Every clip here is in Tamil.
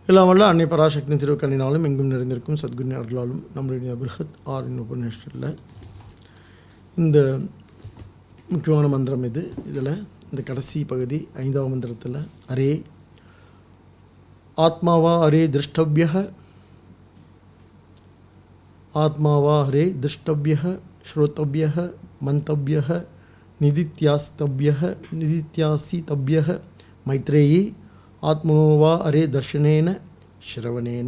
எல்லாம் வல்ல அன்னை பராசக்தி திருக்கண்ணினாலும் எங்கும் நிறைந்திருக்கும் சத்குரு அருளாலும் நம்மளுடைய பிருஹத் ஆரின் உபநிஷத்தில் இந்த முக்கியமான மந்திரம் இது. இதில் இந்த கடைசி பகுதி 5வது மந்திரத்தில் அரே ஆத்மாவா அரே திருஷ்டவ்ய ஆத்மாவா அரே திருஷ்டவ்ய ஸ்ரோத்தவ்ய மந்தவ்ய நிதித்யாசித்தவ்ய மைத்ரேயி ஆத்மனோவா அரே தர்ஷனேன ஸ்ரவணேன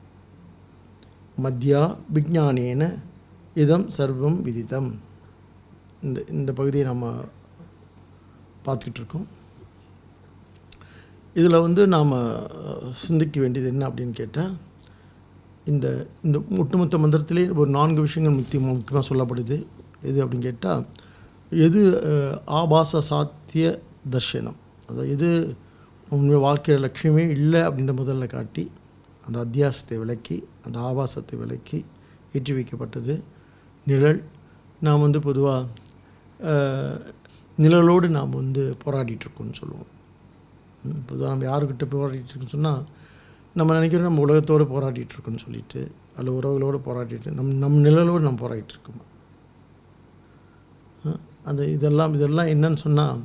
மத்யா விஜானேன இதம் சர்வம் விதிதம். இந்த பகுதியை நம்ம பார்த்துக்கிட்டு இருக்கோம். இதில் நாம் சிந்திக்க வேண்டியது என்ன அப்படின்னு கேட்டால், இந்த ஒட்டுமொத்த மந்திரத்திலே ஒரு 4 விஷயங்கள் முக்கியமாக சொல்லப்படுது. எது அப்படின்னு கேட்டால், எது ஆபாச சாத்திய தர்ஷனம், அதாவது எது உண்மையாக வாழ்க்கையில் லட்சியமே இல்லை அப்படின்ற முதல்ல காட்டி அந்த அத்தியாசத்தை விளக்கி அந்த ஆபாசத்தை விளக்கி ஏற்றி வைக்கப்பட்டது நிழல். நாம் பொதுவாக நிழலோடு நாம் போராடிட்டுருக்கோம்னு சொல்லுவோம். பொதுவாக நம்ம யாருக்கிட்ட போராடிட்டுருக்கோன்னு சொன்னால், நம்ம நினைக்கிறோம் நம்ம உலகத்தோடு போராடிட்டுருக்கோன்னு சொல்லிட்டு, அல்ல உறவுகளோடு போராடிட்டு நம் நிழலோடு நம்ம போராடிட்டுருக்கோம். இதெல்லாம் என்னன்னு சொன்னால்,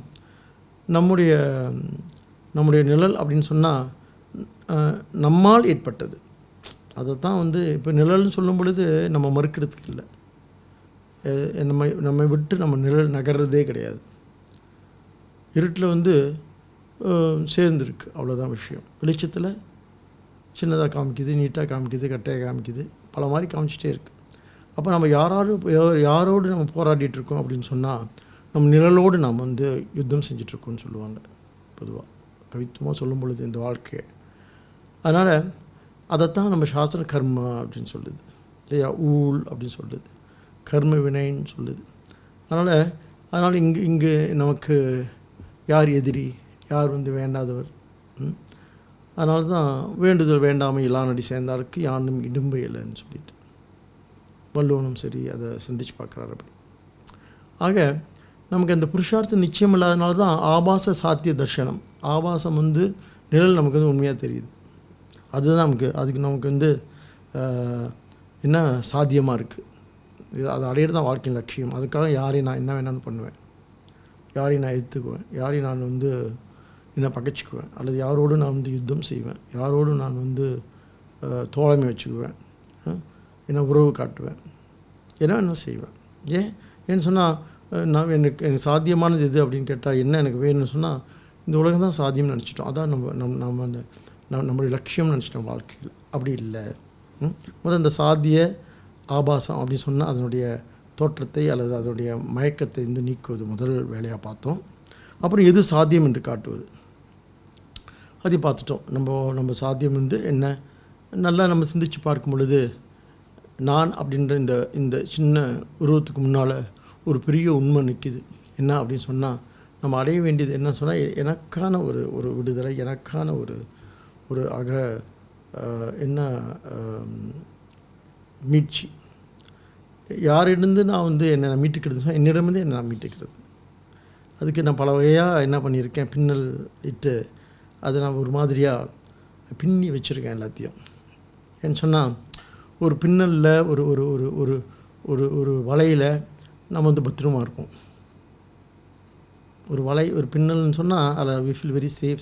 நம்முடைய நிழல் அப்படின்னு சொன்னால் நம்மால் ஏற்பட்டது. அதை தான் இப்போ நிழல்னு சொல்லும் பொழுது நம்ம மறுக்கிறதுக்கு இல்லை. நம்மை விட்டு நம்ம நிழல் நகர்றதே கிடையாது. இருட்டில் சேர்ந்துருக்கு, அவ்வளோதான் விஷயம். வெளிச்சத்தில் சின்னதாக காமிக்குது, நீட்டாக காமிக்குது, கட்டையாக காமிக்குது, பல மாதிரி காமிச்சிட்டே இருக்குது. அப்போ நம்ம யாரோடு நம்ம போராடிட்டுருக்கோம் அப்படின்னு சொன்னால், நம்ம நிழலோடு நாம் யுத்தம் செஞ்சிட்ருக்கோம்னு சொல்லுவாங்க பொதுவாக கவித்துவமாக சொல்லும் பொழுது இந்த வாழ்க்கையை. அதனால் அதைத்தான் நம்ம சாஸ்திர கர்மா அப்படின்னு சொல்லுது இல்லையா, ஊழ் அப்படின்னு சொல்லுது, கர்ம வினைன்னு சொல்லுது. அதனால் இங்கு நமக்கு யார் எதிரி, யார் வேண்டாதவர். அதனால தான் வேண்டுதல் வேண்டாமல் இல்லான் அடி சேர்ந்தாருக்கு யானும் இடும்பு இல்லைன்னு சொல்லிட்டு வள்ளுவனும் சரி அதை சிந்திச்சு பார்க்குறாரு. அப்படி ஆக நமக்கு அந்த புருஷார்த்தம் நிச்சயம் இல்லாதனால தான் ஆபாச சாத்திய தர்ஷனம், ஆபாசம் நிழல் நமக்கு உண்மையாக தெரியுது. அதுதான் அதுக்கு நமக்கு என்ன சாத்தியமாக இருக்குது. அதை அடையிறது தான் வாழ்க்கையின் லட்சியம். அதுக்காக யாரையும் நான் என்ன வேணாலும் பண்ணுவேன், யாரையும் நான் எதிர்த்துக்குவேன், யாரையும் நான் என்ன பகைச்சிக்குவேன், அல்லது யாரோடு நான் யுத்தம் செய்வேன், யாரோடு நான் தோழமை வச்சுக்குவேன், என்ன உறவு காட்டுவேன், என்ன செய்வேன். ஏன்னு சொன்னால், எனக்கு சாத்தியமானது எது அப்படின்னு கேட்டால், என்ன எனக்கு வேணும்னு சொன்னால், இந்த உலகம் தான் சாத்தியம்னு நினச்சிட்டோம். அதான் நம்ம நம்மளுடைய லட்சியம்னு நினச்சிட்டோம் வாழ்க்கையில். அப்படி இல்லை. முதல் இந்த சாத்திய ஆபாசம் அப்படி சொன்னால் அதனுடைய தோற்றத்தை அல்லது அதனுடைய மயக்கத்தை நீக்குவது முதல் வேலையாக பார்த்தோம். அப்புறம் எது சாத்தியம் என்று காட்டுவது, அதை பார்த்துட்டோம். நம்ம சாத்தியம் என்ன நல்லா நம்ம சிந்திச்சு பார்க்கும் பொழுது, நான் அப்படின்ற இந்த சின்ன உருவத்துக்கு முன்னால் ஒரு பெரிய உண்மை நிற்கிது. என்ன அப்படின்னு சொன்னால், நம்ம அடைய வேண்டியது என்ன சொன்னால், எனக்கான ஒரு விடுதலை, எனக்கான ஒரு என்ன மீட்சி. யாரிடந்து நான் என்னை மீட்டுக்கிறது சொன்னால், என்னிடமிருந்து என்னை நான் மீட்டுக்கிறது. அதுக்கு நான் பல வகையாக என்ன பண்ணியிருக்கேன், பின்னல் இட்டு அதை நான் ஒரு மாதிரியாக பின்னி வச்சுருக்கேன் எல்லாத்தையும். ஏன்னு சொன்னால், ஒரு பின்னலில் ஒரு ஒரு ஒரு ஒரு ஒரு வலையில் நம்ம பத்திரமா இருப்போம். ஒரு பின்னல்னு சொன்னால் அதில் வி ஃபீல் வெரி சேஃப்.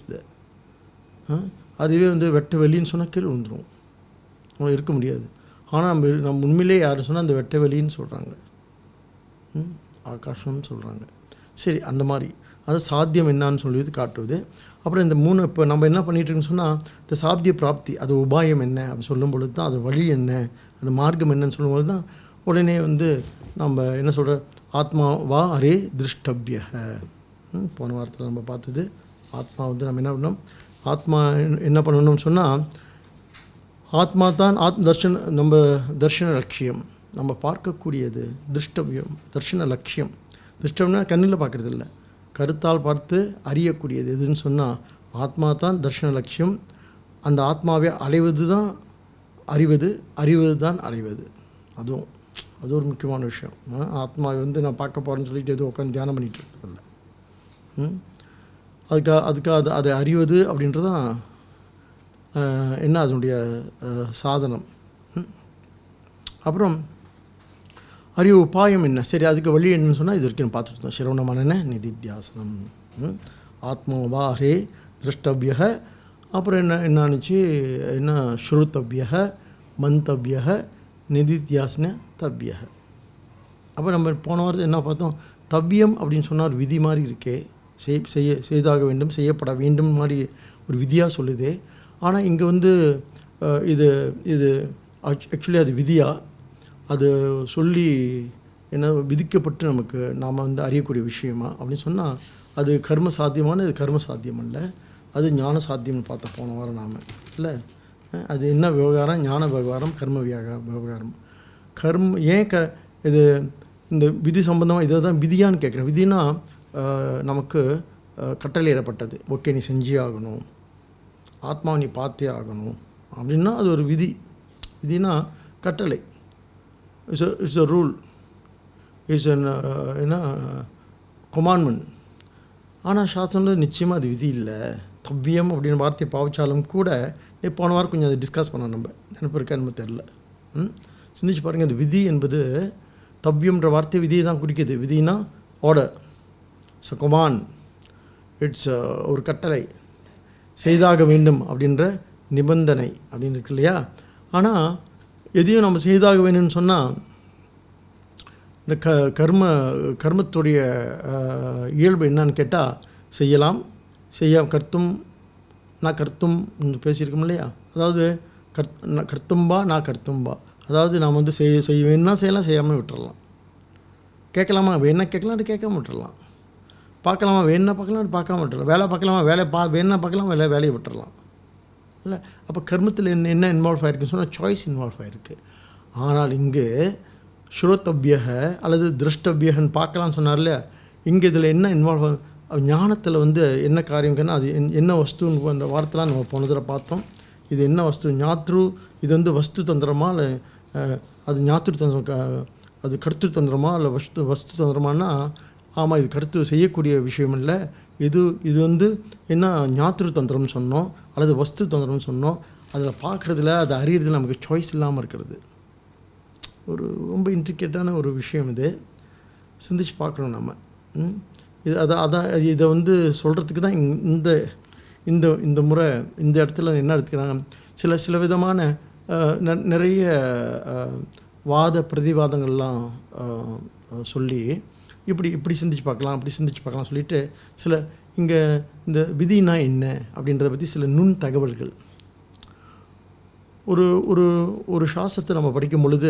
அதுவே வெட்ட வெளின்னு சொன்னால் கீழே விழுந்துடும், அவங்க இருக்க முடியாது. ஆனால் நம்ம உண்மையிலே யார் சொன்னால் அந்த வெட்ட வெளின்னு சொல்கிறாங்க, ஆகாஷம்னு சொல்கிறாங்க. சரி, அந்த மாதிரி அது சாத்தியம் என்னான்னு சொல்லிட்டு காட்டுவது. அப்புறம் இந்த 3 இப்போ நம்ம என்ன பண்ணிகிட்ருக்கோன்னு சொன்னால், இந்த சாத்திய பிராப்தி, அது உபாயம் என்ன அப்படின்னு சொல்லும் பொழுது தான், அது வழி என்ன, அந்த மார்க்கம் என்னன்னு சொல்லும்போது தான் உடனே நம்ம என்ன சொல்கிற, ஆத்மாவா அரே திருஷ்டவ்ய. போன வாரத்தில் நம்ம பார்த்தது ஆத்மா நம்ம என்ன பண்ணோம், ஆத்மா என்ன பண்ணணும்னு சொன்னால், ஆத்மா தான் நம்ம தர்ஷன லட்சியம், நம்ம பார்க்கக்கூடியது திருஷ்டவ்யம், தர்ஷன லட்சியம். திருஷ்டம்னா கண்ணில் பார்க்குறது இல்லை, கருத்தால் பார்த்து அறியக்கூடியது எதுன்னு சொன்னால் ஆத்மா தான் தர்ஷன லட்சியம். அந்த ஆத்மாவை அடைவது தான் அறிவது, அறிவது தான் அடைவது. அது ஒரு முக்கியமான விஷயம். ஆத்மாவை நான் பார்க்க போகிறேன்னு சொல்லிட்டு எதுவும் உட்காந்து தியானம் பண்ணிகிட்டு இருக்கிறதில்ல. அதுக்காக அதை அறிவது அப்படின்றதான் என்ன அதனுடைய சாதனம். அப்புறம் அறிவு உபாயம் என்ன, சரி அதுக்கு வழி என்னன்னு சொன்னால் இது வரைக்கும் பார்த்துட்டு இருந்தோம். சிரவண மனன நிதித்தியாசனம், ஆத்மவா ஹே திரஷ்டவிய, அப்புறம் என்னாச்சு என்ன ஸ்ருதவிய மந்தவிய நிதித்தியாசன தவ்ய. அப்போ நம்ம போன வாரத்தில் என்ன பார்த்தோம், தவ்யம் அப்படின்னு சொன்னால் ஒரு விதி மாதிரி இருக்கே, செய்தாக வேண்டும் செய்யப்பட வேண்டும் மாதிரி ஒரு விதியாக சொல்லுது. ஆனால் இங்கே இது இது ஆக்சுவலி அது விதியா, அது சொல்லி என்ன விதிக்கப்பட்டு நமக்கு நாம் அறியக்கூடிய விஷயமா அப்படின்னு சொன்னால் அது கர்ம சாத்தியமான, இது கர்ம சாத்தியம் அல்ல, அது ஞான சாத்தியம்னு பார்த்த போன வாரம் நாம் இல்லை. அது என்ன விவகாரம், ஞான விவகாரம், கர்ம விவகாரம். ஏன் இது இந்த விதி சம்பந்தமாக இதை தான் விதியான்னு கேட்குறேன். விதினா நமக்கு கட்டளையிடப்பட்டது, ஓகே நீ செஞ்சே ஆகணும், ஆத்மாவை நீ பார்த்தே ஆகணும் அப்படின்னா அது ஒரு விதி. விதினா கட்டளை, இட்ஸ் அ ரூல், இட்ஸ் என்ன கொமாண்ட்மெண்ட். ஆனால் சாஸ்திரம் நிச்சயமாக அது விதி இல்லை. தவ்யம் அப்படின்னு வார்த்தையை பாவிச்சாலும் கூட போன வாரம் கொஞ்சம் அதை டிஸ்கஸ் பண்ணோம், நம்ம நினைப்பு இருக்கா நம்ம தெரில. சிந்திச்சு பாருங்கள், அது விதி என்பது தவ்யம்ன்ற வார்த்தை விதியை தான் குறிக்குது. விதினா order, it's a command, it's ஒரு கட்டளை, செய்தாக வேண்டும் அப்படின்ற நிபந்தனை அப்படின்னு இருக்கு இல்லையா. ஆனால் எதையும் நம்ம செய்தாக வேணும்னு சொன்னால் இந்த கர்மத்துடைய இயல்பு என்னன்னு கேட்டால் செய்யலாம், கர்த்தும் நான் கர்த்தும் பேசியிருக்கோம் இல்லையா. அதாவது கர்த்தும்பா நான் கர்த்தும்பா, அதாவது நாம் செய்ய வேணும்னா செய்யலாம், செய்யாமல் விட்டுறலாம். கேட்கலாமா வேணா கேட்கலாம், அது கேட்காம விட்டுறலாம். பார்க்கலாமா வேணா பார்க்கலாம், அது பார்க்காம விட்டுறலாம். வேலை பார்க்கலாமா வேணா பார்க்கலாம், வேலையை விட்டுறலாம் இல்லை. அப்போ கர்மத்தில் என்ன இன்வால்வ் ஆகிருக்குன்னு சொன்னால் சாய்ஸ் இன்வால்வ் ஆகிருக்கு. ஆனால் இங்கு ஸ்ரோத்தவ்ய அல்லது திருஷ்டவ்யன்னு பார்க்கலான்னு சொன்னார் இல்லையா. இங்கே இதில் என்ன இன்வால்வ் ஞானத்தில் என்ன காரியம்னா அது என்ன வஸ்துன்னு அந்த வார்த்தைலாம் நம்ம போன தடவை பார்த்தோம். இது என்ன வஸ்து, ஞாத்ரு, இது வஸ்து தந்திரமா இல்லை அது ஞாத்ரு தந்திரம், அது கருத்து தந்திரமா இல்லை வஸ்து தந்திரமானா, ஆமாம் இது கருத்து செய்யக்கூடிய விஷயம் இல்லை, இது என்ன ஞாத்ரு தந்திரம்னு சொன்னோம் அல்லது வஸ்து தந்திரம்னு சொன்னோம். அதில் பார்க்குறதுல அதை அறியறதுல நமக்கு சாய்ஸ் இல்லாமல் இருக்கிறது ஒரு ரொம்ப இன்ட்ரிகேட்டான ஒரு விஷயம். இது சிந்திச்சு பார்க்குறோம் நம்ம. இது அதான் இதை சொல்கிறதுக்கு தான் இந்த முறை இந்த இடத்துல என்ன எடுத்துக்கிறாங்க, சில விதமான நிறைய வாத பிரதிவாதங்கள்லாம் சொல்லி இப்படி சிந்திச்சு பார்க்கலாம், அப்படி சிந்திச்சு பார்க்கலாம் சொல்லிட்டு இங்கே இந்த விதினா என்ன அப்படின்றத பற்றி சில நுண் தகவல்கள். ஒரு சாஸ்திரத்தை நம்ம படிக்கும் பொழுது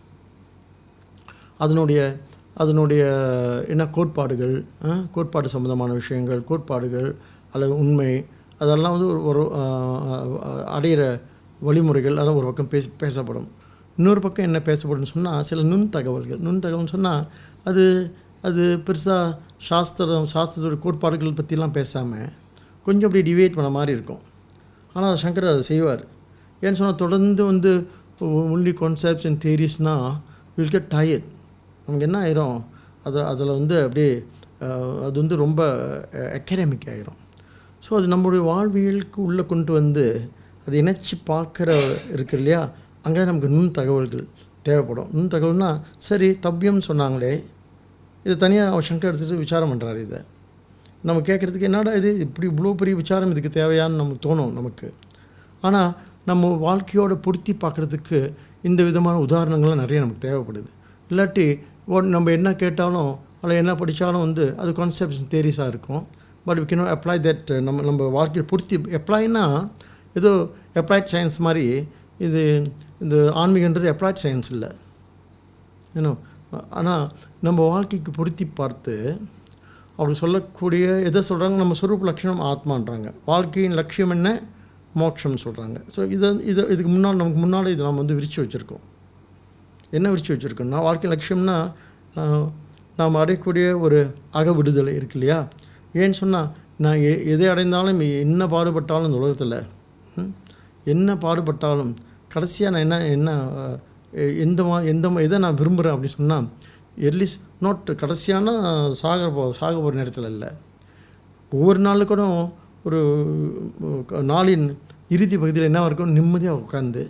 அதனுடைய என்ன கோட்பாடு சம்பந்தமான விஷயங்கள், கோட்பாடுகள் அல்லது உண்மை, அதெல்லாம் ஒரு அடையிற வழிமுறைகள், அதெல்லாம் ஒரு பக்கம் பேசப்படும். இன்னொரு பக்கம் என்ன பேசப்படும்னு சொன்னால் சில நுண் தகவல்னு சொன்னால் அது பெருசாக சாஸ்திரத்தோட கோட்பாடுகள் பற்றிலாம் பேசாமல் கொஞ்சம் அப்படி டிவேட் பண்ண மாதிரி இருக்கும். ஆனால் சங்கர் அதை செய்வார். ஏன்னு சொன்னால் தொடர்ந்து ஒன்லி கான்செப்ட்ஸ் அண்ட் தியரிஸ்னால் வில் கெட் டயர்ட். நமக்கு என்ன ஆயிரும், அதில் அப்படியே அது ரொம்ப அகாடமிக் ஆகிரும். ஸோ அது நம்மளுடைய வாழ்வியலுக்கு உள்ளே கொண்டு அதை இணைச்சி பார்க்குற இருக்கு இல்லையா, அங்கே நமக்கு நுண் தகவல்கள் தேவைப்படும். நுண் தகவல்னால் சரி தவ்யம்னு சொன்னாங்களே, இதை தனியாக சங்கர் எடுத்துகிட்டு விசாரம் பண்ணுறாரு. இதை நம்ம கேட்குறதுக்கு என்னடா இது இப்படி இவ்வளோ பெரிய விசாரம் இதுக்கு தேவையான்னு நமக்கு தோணும் நமக்கு. ஆனால் நம்ம வாழ்க்கையோடு பொருத்தி பார்க்குறதுக்கு இந்த விதமான உதாரணங்கள்லாம் நிறைய நமக்கு தேவைப்படுது. இல்லாட்டி நம்ம என்ன கேட்டாலும் அதில் என்ன படித்தாலும் அது கான்செப்ட்ஸ் தியரிஸாக இருக்கும். But we can apply that நம்ம வாழ்க்கையில் பொருத்தி. அப்ளைனா ஏதோ அப்ளைட் சயின்ஸ் மாதிரி இந்த ஆன்மீகன்றது அப்ளைட் சயின்ஸ் இல்லை ஏன்னோ. ஆனால் நம்ம வாழ்க்கைக்கு பொருத்தி பார்த்து அப்படி சொல்லக்கூடிய எதை சொல்கிறாங்க, நம்ம சொரூப லட்சணம் ஆத்மான்றாங்க, வாழ்க்கையின் லட்சியம் என்ன மோட்சம்னு சொல்கிறாங்க. ஸோ இதுக்கு நமக்கு முன்னால் இதை நம்ம விரித்து வச்சுருக்கோம். என்ன விரித்து வச்சுருக்கோம்னா வாழ்க்கை லட்சியம்னா நாம் அடையக்கூடிய ஒரு அக விடுதலை இருக்கு இல்லையா. ஏன்னு சொன்னால் நான் எதை அடைந்தாலும் என்ன பாடுபட்டாலும் இந்த உலகத்தில் என்ன பாடுபட்டாலும் கடைசியாக நான் என்ன எதை நான் விரும்புகிறேன் அப்படின்னு சொன்னால் எட்லீஸ்ட் நாட் கடைசியான சாக போகிற நேரத்தில் இல்லை, ஒவ்வொரு நாளும் கூட ஒரு நாளின் இறுதி பகுதியில் என்ன இருக்கும், நிம்மதியாக உட்காந்து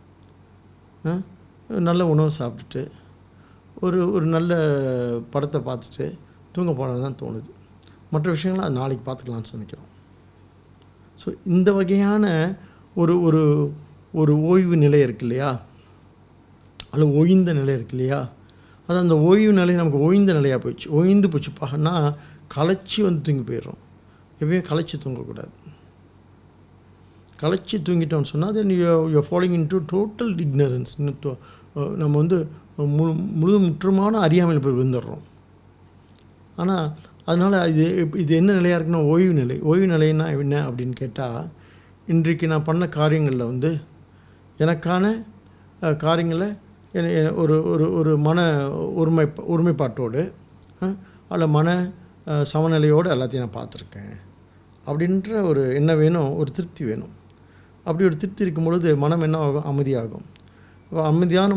நல்ல உணவு சாப்பிட்டுட்டு ஒரு நல்ல படத்தை பார்த்துட்டு தூங்க போனது தான் தோணுது. மற்ற விஷயங்கள்லாம் அது நாளைக்கு பார்த்துக்கலான்னு நினைக்கிறோம். ஸோ இந்த வகையான ஒரு ஒரு ஒரு ஓய்வு நிலை இருக்கு இல்லையா, அல்ல ஓய்ந்த நிலை இருக்கு இல்லையா, அது அந்த ஓய்வு நிலை நமக்கு ஓய்ந்த நிலையாக போயிடுச்சு. ஓய்ந்து போச்சு பாகன்னா களைச்சி வந்து தூங்கி போயிடுறோம். எப்பயுமே களைச்சி தூங்கக்கூடாது. களைச்சி தூங்கிட்டோம்னு சொன்னால் then you following into total ignorance. நம்ம வந்து முற்றுமான அறியாமையில் போய் விழுந்துடுறோம். ஆனால் அதனால் இது என்ன நிலையாக இருக்குன்னா ஓய்வு நிலை. ஓய்வு நிலைன்னா என்ன அப்படின்னு கேட்டால், இன்றைக்கு நான் பண்ண காரியங்களில் வந்து எனக்கான காரியங்களை ஒரு ஒரு ஒரு மன ஒருமைப்பாட்டோடு அல்ல மன சமநிலையோடு எல்லாத்தையும் நான் பார்த்துருக்கேன் அப்படின்ற ஒரு என்ன வேணும், ஒரு திருப்தி வேணும். அப்படி ஒரு திருப்தி இருக்கும் பொழுது மனம் என்ன ஆகும், அமைதியாகும். அமைதியான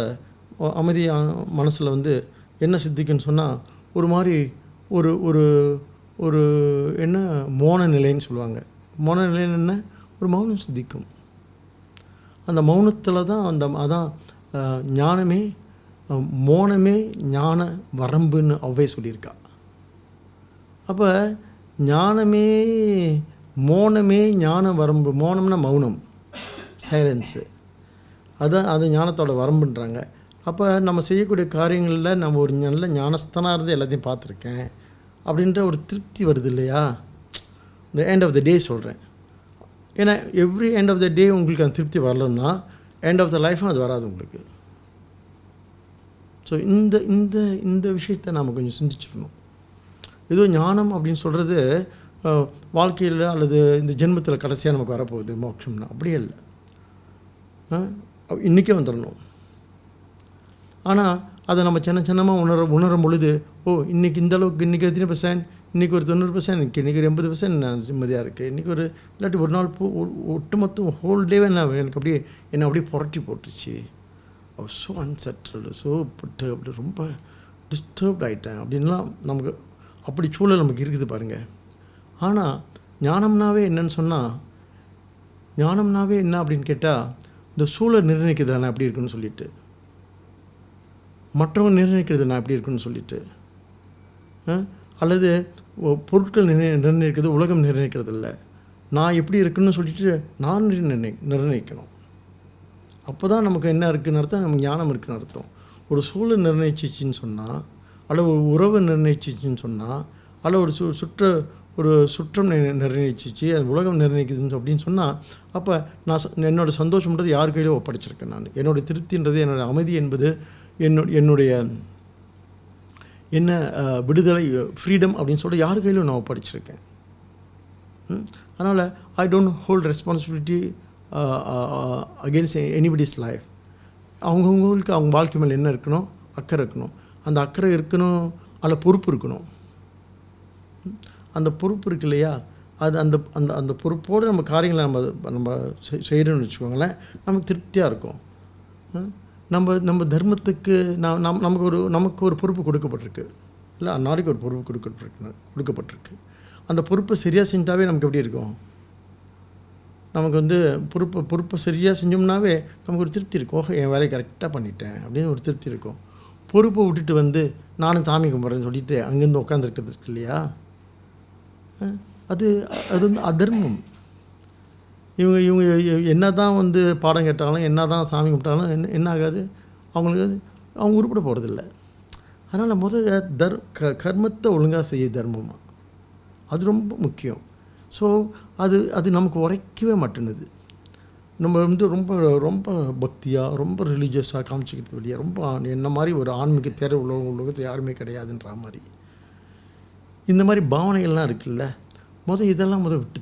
மனசில் வந்து என்ன சித்திக்குன்னு சொன்னால் ஒரு மாதிரி ஒரு ஒரு ஒரு என்ன மௌன நிலைன்னு சொல்லுவாங்க. மௌன நிலைன்னு என்ன, ஒரு மௌனம் சித்திக்கும். அந்த மௌனத்தில் தான் அதான் ஞானமே மௌனமே ஞான வரம்புன்னு அவ்வை சொல்லியிருக்கா. அப்போ ஞானமே மௌனமே ஞான வரம்பு. மௌனம்னா மௌனம், சைலன்ஸு, அது ஞானத்தோட வரம்புன்றாங்க. அப்போ நம்ம செய்யக்கூடிய காரியங்களில் நம்ம ஒரு நல்ல ஞானஸ்தனாக இருந்து எல்லாத்தையும் பார்த்துருக்கேன் அப்படின்ற ஒரு திருப்தி வருது இல்லையா. இந்த எண்ட் ஆஃப் த டே சொல்கிறேன். ஏன்னா every end of the day உங்களுக்கு அந்த திருப்தி வரலன்னா எண்ட் ஆஃப் த லைஃப்பும் அது வராது உங்களுக்கு. ஸோ இந்த இந்த இந்த விஷயத்தை நாம் கொஞ்சம் சிந்திச்சிடணும். ஏதோ ஞானம் அப்படின்னு சொல்கிறது வாழ்க்கையில் அல்லது இந்த ஜென்மத்தில் கடைசியாக நமக்கு வரப்போகுது மோட்சம்னா, அப்படியே இல்லை. இன்றைக்கே வந்துடணும். ஆனால் அதை நம்ம சின்னமாக உணரும் பொழுது, இன்றைக்கி இந்த அளவுக்கு, இன்றைக்கி 30%, இன்றைக்கி ஒரு 90%, இன்றைக்கி ஒரு 80% நான் நிம்மதியாக இருக்குது. இன்றைக்கி ஒரு இல்லாட்டி ஒரு நாள் ஒட்டுமொத்தம் ஹோல் டேவே எனக்கு அப்படியே என்னை அப்படியே புரட்டி போட்டுச்சு. ஸோ அன்செட்டில்டு, ஸோ அப்படி ரொம்ப டிஸ்டர்ப்ட் ஆகிட்டேன் அப்படின்லாம் நமக்கு அப்படி சூழல் நமக்கு இருக்குது பாருங்கள். ஆனால் ஞானம்னாவே என்னன்னு சொன்னால், ஞானம்னாவே என்ன அப்படின்னு கேட்டால், இந்த சூழல் நிர்ணயிக்கிறது நான் எப்படி இருக்குன்னு சொல்லிட்டு, மற்றவங்க நிர்ணயிக்கிறது நான் எப்படி இருக்குன்னு சொல்லிட்டு, அல்லது பொருட்கள் நிர்ணயிக்கிறது உலகம் நிர்ணயிக்கிறது இல்லை, நான் எப்படி இருக்குன்னு சொல்லிட்டு நான் நிர்ணயிக்கணும். அப்போ தான் நமக்கு என்ன இருக்குதுன்னு அர்த்தம், நமக்கு ஞானம் இருக்குன்னு அர்த்தம். ஒரு சூழல் நிர்ணயிச்சிச்சின்னு சொன்னால், அல்ல ஒரு உறவு நிர்ணயிச்சிச்சின்னு சொன்னால், அல்ல ஒரு சுற்றம் நிர்ணயிச்சிச்சு, அது உலகம் நிர்ணயிக்குதுன்னு அப்படின்னு சொன்னால், அப்போ நான் என்னோடய சந்தோஷம்ன்றது யார் கையிலும் ஒப்படைச்சிருக்கேன். நான் என்னோடய திருப்தின்றது, என்னோடய அமைதி என்பது, என்னுடைய என்ன விடுதலை, ஃப்ரீடம் அப்படின்னு சொல்லிட்டு யார் கையிலும் நான் ஒப்படைச்சிருக்கேன். அதனால் I don't hold responsibility against anybody's life. அவங்கவுங்களுக்கு அவங்க வாழ்க்கை மேலே என்ன இருக்கணும், அக்கறை இருக்கணும். அந்த அக்கறை இருக்கணும், அதில் பொறுப்பு இருக்கணும். அந்த பொறுப்பு இருக்கு இல்லையா, அது அந்த அந்த அந்த பொறுப்போடு நம்ம காரியங்களை நம்ம செய்கிறோன்னு வச்சுக்கோங்களேன், நமக்கு திருப்தியாக இருக்கும். நம்ம தர்மத்துக்கு நமக்கு ஒரு பொறுப்பு கொடுக்கப்பட்டிருக்கு இல்லை, நாளைக்கு ஒரு பொறுப்பு கொடுக்கப்பட்டிருக்கு. அந்த பொறுப்பை சரியாக செஞ்சாவே நமக்கு எப்படி இருக்கும், நமக்கு வந்து பொறுப்பை சரியாக செஞ்சோம்னாவே நமக்கு ஒரு திருப்தி இருக்கும். என் வேலையை கரெக்டாக பண்ணிட்டேன் அப்படின்னு ஒரு திருப்தி இருக்கும். பொறுப்பை விட்டுட்டு வந்து நானும் சாமி கும்பிட்றேன்னு சொல்லிட்டு அங்கேருந்து உட்காந்துருக்கிறது இருக்கு இல்லையா, அது வந்து அதர்மம். இவங்க என்ன தான் வந்து பாடம் கேட்டாலும், என்ன தான் சாமி கும்பிட்டாலும் என்ன ஆகாது, அவங்களுக்கு அவங்க உருப்பட போகிறதில்ல. அதனால் கர்மத்தை ஒழுங்காக செய்ய தர்மமாக, அது ரொம்ப முக்கியம். ஸோ அது நமக்கு உரைக்கவே மாட்டேனுது. நம்ம வந்து ரொம்ப ரொம்ப பக்தியாக, ரொம்ப ரிலீஜியஸாக காமிச்சிக்கிறது இல்லையா, ரொம்ப என்ன மாதிரி ஒரு ஆன்மீக தேர்வு உலகத்தை யாருமே கிடையாதுன்ற மாதிரி இந்த மாதிரி பாவனைகள்லாம் இருக்குல்ல. இதெல்லாம் விட்டு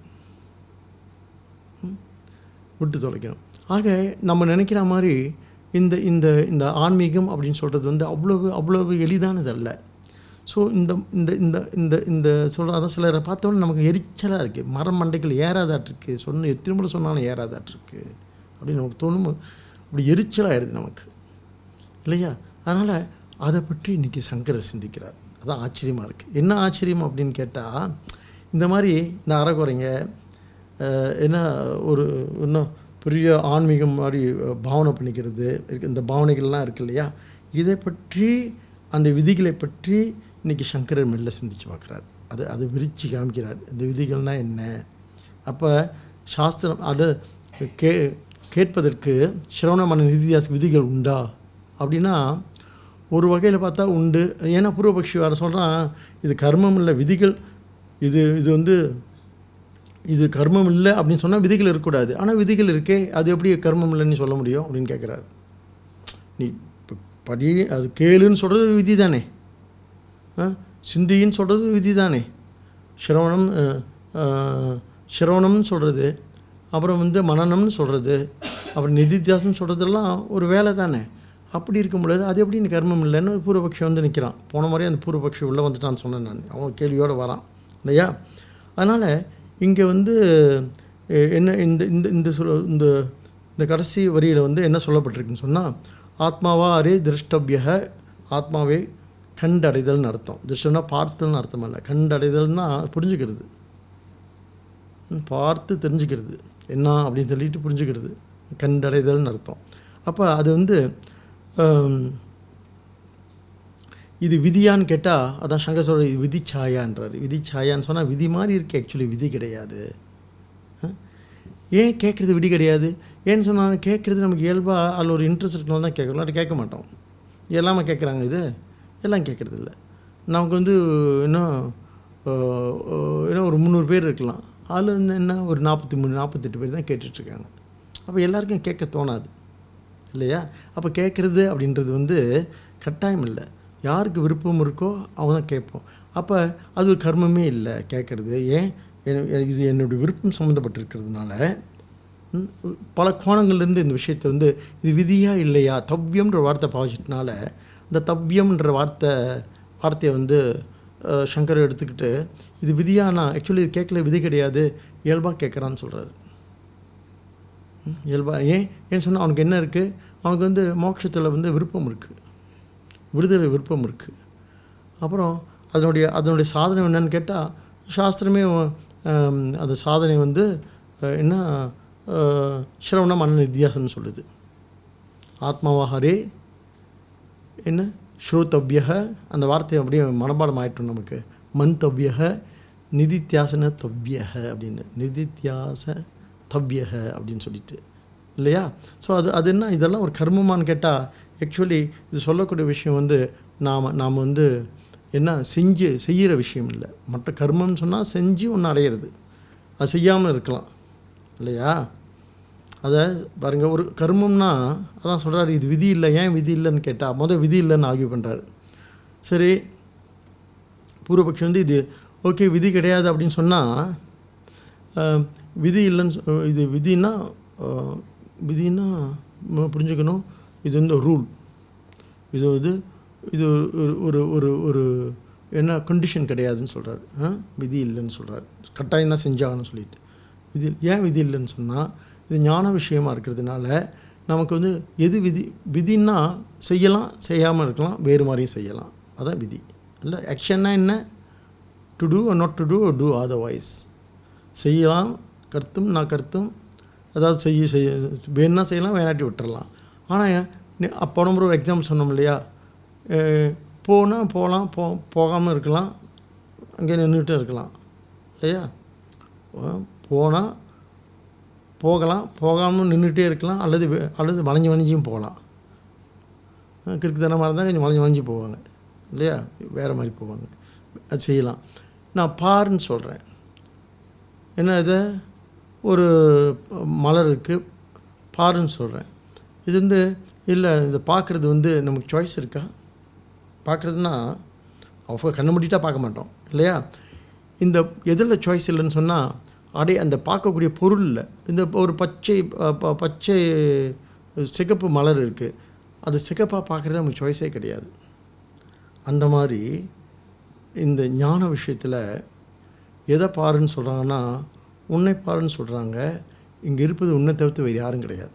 தொலைக்கணும். ஆக நம்ம நினைக்கிற மாதிரி இந்த இந்த இந்த ஆன்மீகம் அப்படின்னு சொல்கிறது வந்து அவ்வளவு எளிதானது அல்ல. ஸோ இந்த இந்த இந்த இந்த இந்த சொல்கிற அதான் சிலரை பார்த்தோன்னே நமக்கு எரிச்சலாக இருக்குது, மரம் மண்டைகள் ஏறாதாட்டிருக்கு, எத்தனை முறை சொன்னாலும் ஏறாதாட்டிருக்கு அப்படின்னு நமக்கு தோணும். அப்படி எரிச்சலாகிடுது நமக்கு இல்லையா. அதனால் அதை பற்றி இன்றைக்கி சங்கரர் சிந்திக்கிறார். அதான் ஆச்சரியமாக இருக்குது. என்ன ஆச்சரியம் அப்படின்னு கேட்டால், இந்த மாதிரி இந்த அறகுறைங்க என்ன ஒரு இன்னும் பெரிய ஆன்மீகம் மாதிரி பாவனை பண்ணிக்கிறது இந்த பாவனைகள்லாம் இருக்கு இல்லையா, இதை பற்றி அந்த விதிகளை பற்றி இன்றைக்கி சங்கரர் மெல்ல சிந்திச்சு பார்க்குறார். அது விரித்து காமிக்கிறார், இந்த விதிகள்னால் என்ன. அப்போ சாஸ்திரம் அதை கேட்பதற்கு சிரவணமான நிதித்தியாச விதிகள் உண்டா அப்படின்னா ஒரு வகையில் பார்த்தா உண்டு. ஏன்னா பூர்வபக்ஷி வர சொல்கிறான், இது கர்மம் இல்லை விதிகள், இது கர்மம் இல்லை அப்படின்னு சொன்னால் விதிகள் இருக்கக்கூடாது. ஆனால் விதிகள் இருக்கே, அது எப்படி கர்மம் இல்லைன்னு சொல்ல முடியும் அப்படின்னு கேட்குறாரு. நீ படி அது கேளுன்னு சொல்கிறது விதி தானே, சிந்தின்னு சொல்கிறது விதி தானே, சிரவணம்னு சொல்கிறது, அப்புறம் மனநம்னு சொல்கிறது, அப்புறம் நிதித்தியாசம்னு சொல்கிறதெல்லாம் ஒரு வேலை தானே. அப்படி இருக்கும் பொழுது அது எப்படி கர்மம் இல்லைன்னு பூர்வபக்ஷி நிற்கிறான். போன மாதிரி அந்த பூர்வபக்ஷி உள்ளே வந்துட்டான்னு சொன்னேன் நான், அவன் கேள்வியோடு வரான் இல்லையா. அதனால் இங்கே என்ன இந்த இந்த இந்த இந்த கடைசி வரியில் என்ன சொல்லப்பட்டிருக்குன்னு சொன்னால், ஆத்மாவா அரே திருஷ்டபிய, ஆத்மாவே கண்டடைதல்னு அர்த்தம். திருஷ்டம்னா பார்த்தல்னு அர்த்தம் இல்லை, கண்டடைதல்னா புரிஞ்சுக்கிறது, பார்த்து தெரிஞ்சுக்கிறது என்ன அப்படின்னு சொல்லிட்டு புரிஞ்சுக்கிறது, கண்டடைதல்னு அர்த்தம். அப்போ அது இது விதியான்னு கேட்டால் அதான் சங்கர் சொல்கிற விதி சாயான்றார். விதி சாயான்னு சொன்னால் விதி மாதிரி இருக்குது, ஆக்சுவலி விதி கிடையாது. ஏன் கேட்குறது விதி கிடையாது? ஏன்னு சொன்னால் கேட்குறது நமக்கு இயல்பாக அதில் ஒரு இன்ட்ரெஸ்ட் இருக்கணும் தான் கேட்குறோம், அப்படி கேட்க மாட்டோம். எல்லாமே கேட்குறாங்க, இது எல்லாம் கேட்குறது இல்லை. நமக்கு இன்னும் ஒரு 300 பேர் இருக்கலாம், அதில் என்ன ஒரு 43 48 பேர் தான் கேட்டுட்ருக்காங்க. அப்போ எல்லாருக்கும் கேட்க தோணாது இல்லையா. அப்போ கேட்குறது அப்படின்றது கட்டாயம் இல்லை, யாருக்கு விருப்பம் இருக்கோ அவங்க தான் கேட்போம். அப்போ அது ஒரு கர்மமே இல்லை கேட்குறது. ஏன்? இது என்னுடைய விருப்பம் சம்மந்தப்பட்டிருக்கிறதுனால பல கோணங்கள்லேருந்து இந்த விஷயத்தை இது விதியாக இல்லையா, தவ்யம்ன்ற வார்த்தை பாவிச்சிட்டனால இந்த தவ்யம்ன்ற வார்த்தையை சங்கர் எடுத்துக்கிட்டு இது விதியானா ஆக்சுவலி இது கேட்கல, விதி கிடையாது, இயல்பாக கேட்குறான்னு சொல்கிறாரு. இயல்பாக ஏன்னு சொன்னால் அவனுக்கு என்ன இருக்குது, அவனுக்கு மோட்சத்தில் விருப்பம் இருக்குது, விடுதலை விருப்பம் இருக்குது. அப்புறம் அதனுடைய சாதனை என்னன்னு கேட்டால் சாஸ்திரமே அந்த சாதனை என்ன சிரவண மன நித்தியாசம்னு சொல்லுது. ஆத்மாவாகரே என்ன ஸ்ரோதவ்ய, அந்த வார்த்தையை அப்படியே மனப்பாடம் ஆகிட்டோம் நமக்கு. மந்தவ்ய நிதித்தியாசன தவ்ய அப்படின்னு, நிதித்தியாச தவ்ய அப்படின்னு சொல்லிட்டு இல்லையா. ஸோ அது என்ன, இதெல்லாம் ஒரு கர்மமானு கேட்டால் ஆக்சுவலி இது சொல்லக்கூடிய விஷயம் நாம் என்ன செய்கிற விஷயம் இல்லை. மற்ற கர்மம்னு சொன்னால் செஞ்சு ஒன்று அடையிறது, அது செய்யாமல் இருக்கலாம் இல்லையா. அதை பாருங்கள், ஒரு கர்மம்னா அதான் சொல்கிறாரு இது விதி இல்லை. ஏன் விதி இல்லைன்னு கேட்டால் விதி இல்லைன்னு ஆர்கியூ பண்ணுறாரு. சரி, பூர்வபக்ஷம் இது ஓகே விதி கிடையாது அப்படின்னு சொன்னால் விதி இல்லைன்னு இது விதின்னா புரிஞ்சுக்கணும், இது ரூல், இது இது ஒரு ஒரு ஒரு என்ன கண்டிஷன் கிடையாதுன்னு சொல்கிறார். விதி இல்லைன்னு சொல்கிறார், கட்டாயம் தான் செஞ்சாகன்னு சொல்லிட்டு. ஏன் விதி இல்லைன்னு சொன்னால் இது ஞான விஷயமாக இருக்கிறதுனால நமக்கு எது விதின்னா செய்யலாம், செய்யாமல் இருக்கலாம், வேறு மாதிரியும் செய்யலாம், அதான் விதி இல்லை. ஆக்ஷன்னா என்ன, to do or not to do or do otherwise, செய்யலாம் கருத்தும் நான் கருத்தும், அதாவது செய்ய வேணுன்னா செய்யலாம், வேணாட்டி விட்டுறலாம். ஆனால் அப்போ நம்ம ஒரு எக்ஸாம்பிள் சொன்னோம் இல்லையா, போனால் போகலாம், போகாமல் இருக்கலாம், அங்கே நின்றுட்டு இருக்கலாம் இல்லையா. போனால் போகலாம், போகாமல் நின்றுட்டே இருக்கலாம், அல்லது வளைஞ்சியும் போகலாம். கிறுக்குத்தனமாக இருந்தால் கொஞ்சம் வளைஞ்சி போவாங்க இல்லையா, வேறு மாதிரி போவாங்க, அது செய்யலாம். நான் பாருன்னு சொல்கிறேன், என்ன இது ஒரு மலர் இருக்குது பாருன்னு சொல்கிறேன். இது இல்லை, இதை பார்க்குறது நமக்கு சாய்ஸ் இருக்கா? பார்க்குறதுனா அவங்க கண்ணை மூடிட்டா பார்க்க மாட்டோம் இல்லையா. இந்த எதில் சாய்ஸ் இல்லைன்னு சொன்னால் அந்த பார்க்கக்கூடிய பொருளில் இந்த ஒரு பச்சை சிகப்பு மலர் இருக்குது, அது சிகப்பாக பார்க்குறது நமக்கு சாய்ஸே கிடையாது. அந்த மாதிரி இந்த ஞான விஷயத்தில் எதை பாருன்னு சொல்கிறாங்கன்னா உன்னை பாருன்னு சொல்கிறாங்க. இங்கே இருப்பது உன்னை தவிர்த்து வேறு யாரும் கிடையாது.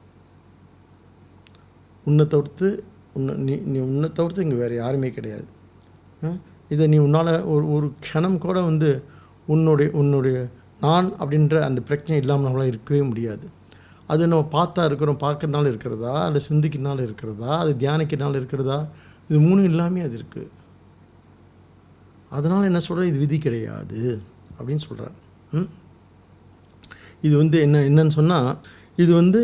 உன்னை தவிர்த்து நீ உன்னை தவிர்த்து இங்கே வேறு யாருமே கிடையாது. இதை நீ உன்னால் ஒரு க்ஷணம் கூட உன்னுடைய நான் அப்படின்ற அந்த பிரச்சனை இல்லாமல் நம்மளால் இருக்கவே முடியாது. அது நம்ம பார்த்தா இருக்கிறோம், பார்க்கறதுனால இருக்கிறதா, இல்லை சிந்திக்கிறதுனால இருக்கிறதா, அது தியானிக்கிறதுனால இருக்கிறதா, இது 3 எல்லாமே அது இருக்குது. அதனால் என்ன சொல்கிறேன், இது விதி கிடையாது அப்படின்னு சொல்கிறார். இது வந்து என்னன்னு சொன்னால், இது வந்து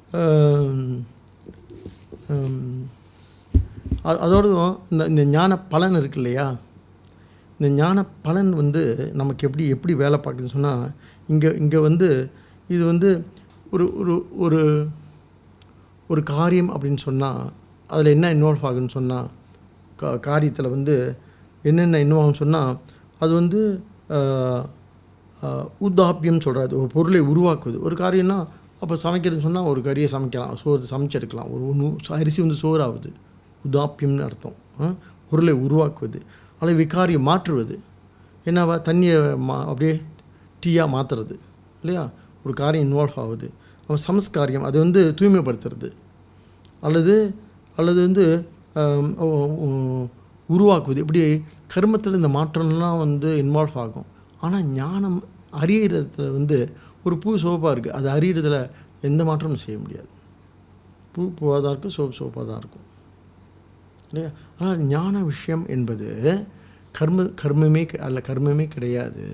அதோட இந்த ஞான பலன் இருக்கு இல்லையா, இந்த ஞான பலன் வந்து நமக்கு எப்படி வேலை பார்க்குதுன்னு சொன்னால், இங்கே வந்து இது வந்து ஒரு ஒரு ஒரு ஒரு காரியம் அப்படின்னு சொன்னால் அதில் என்ன இன்வால்வ் ஆகுன்னு சொன்னால், காரியத்தில் வந்து என்னென்ன இன்வால்வ்னு சொன்னால், அது வந்து உத்தாப்பியம் சொல்கிறாரு, ஒரு பொருளை உருவாக்குவது. ஒரு காரியம்னா அப்போ சமைக்கிறதுன்னு சொன்னால் ஒரு கறியை சமைக்கலாம், சோறு சமைச்செடுக்கலாம். அரிசி வந்து சோறு ஆகுது, உதாப்பியம்னு அர்த்தம். பொருளை உருவாக்குவது, அல்லது விகாரியம் மாற்றுவது, என்னவா தண்ணியை அப்படியே டீயாக மாற்றுறது இல்லையா, ஒரு காரியம் இன்வால்வ் ஆகுது. அப்போ சமஸ்காரியம், அது வந்து தூய்மைப்படுத்துறது, அல்லது வந்து உருவாக்குவது. இப்படி கர்மத்தில் இந்த மாற்றம்லாம் வந்து இன்வால்வ் ஆகும். ஆனால் ஞானம் அறியறதுல வந்து ஒரு பூ சோப்பாக இருக்குது, அது அறியறதுல எந்த மாற்றமும் செய்ய முடியாது. பூவாக தான் இருக்கும், சோப்பாக தான் இருக்கும் இல்லையா. ஆனால் ஞான விஷயம் என்பது கர்மமே கிடையாது.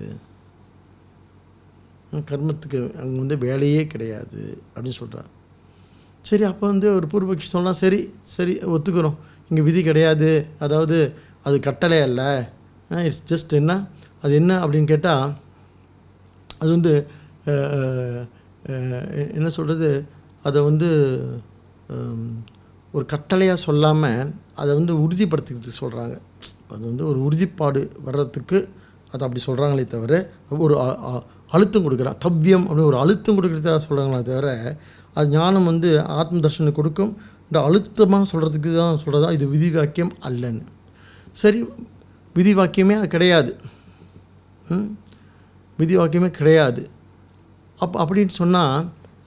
கர்மத்துக்கு அங்கே வந்து வேலையே கிடையாது அப்படின்னு சொல்கிறார். சரி, அப்போ வந்து ஒரு பூர்வபக்ஷி சொன்னால் சரி ஒத்துக்கிறோம், இங்கே விதி கிடையாது, அதாவது அது கட்டளை அல்ல, இட்ஸ் ஜஸ்ட் அது என்ன அப்படின்னு கேட்டால், அது வந்து என்ன சொல்கிறது, அதை வந்து ஒரு கட்டளையாக சொல்லாமல் அதை வந்து உறுதிப்படுத்திக்கிறதுக்கு சொல்கிறாங்க. அது வந்து ஒரு உறுதிப்பாடு வர்றதுக்கு அது அப்படி சொல்கிறாங்களே தவிர, ஒரு அழுத்தம் கொடுக்குறா, தவ்யம் அப்படின்னு ஒரு அழுத்தம் கொடுக்குறதுக்காக சொல்கிறாங்களே தவிர, அது ஞானம் வந்து ஆத்ம தர்ஷனை கொடுக்கும் இந்த அழுத்தமாக சொல்கிறதுக்கு தான் சொல்கிறதா, இது விதி வாக்கியம் அல்லன்னு. சரி, விதி வாக்கியமே அது கிடையாது, விதி வாக்கியமே கிடையாது. அப்படின்னு சொன்னால்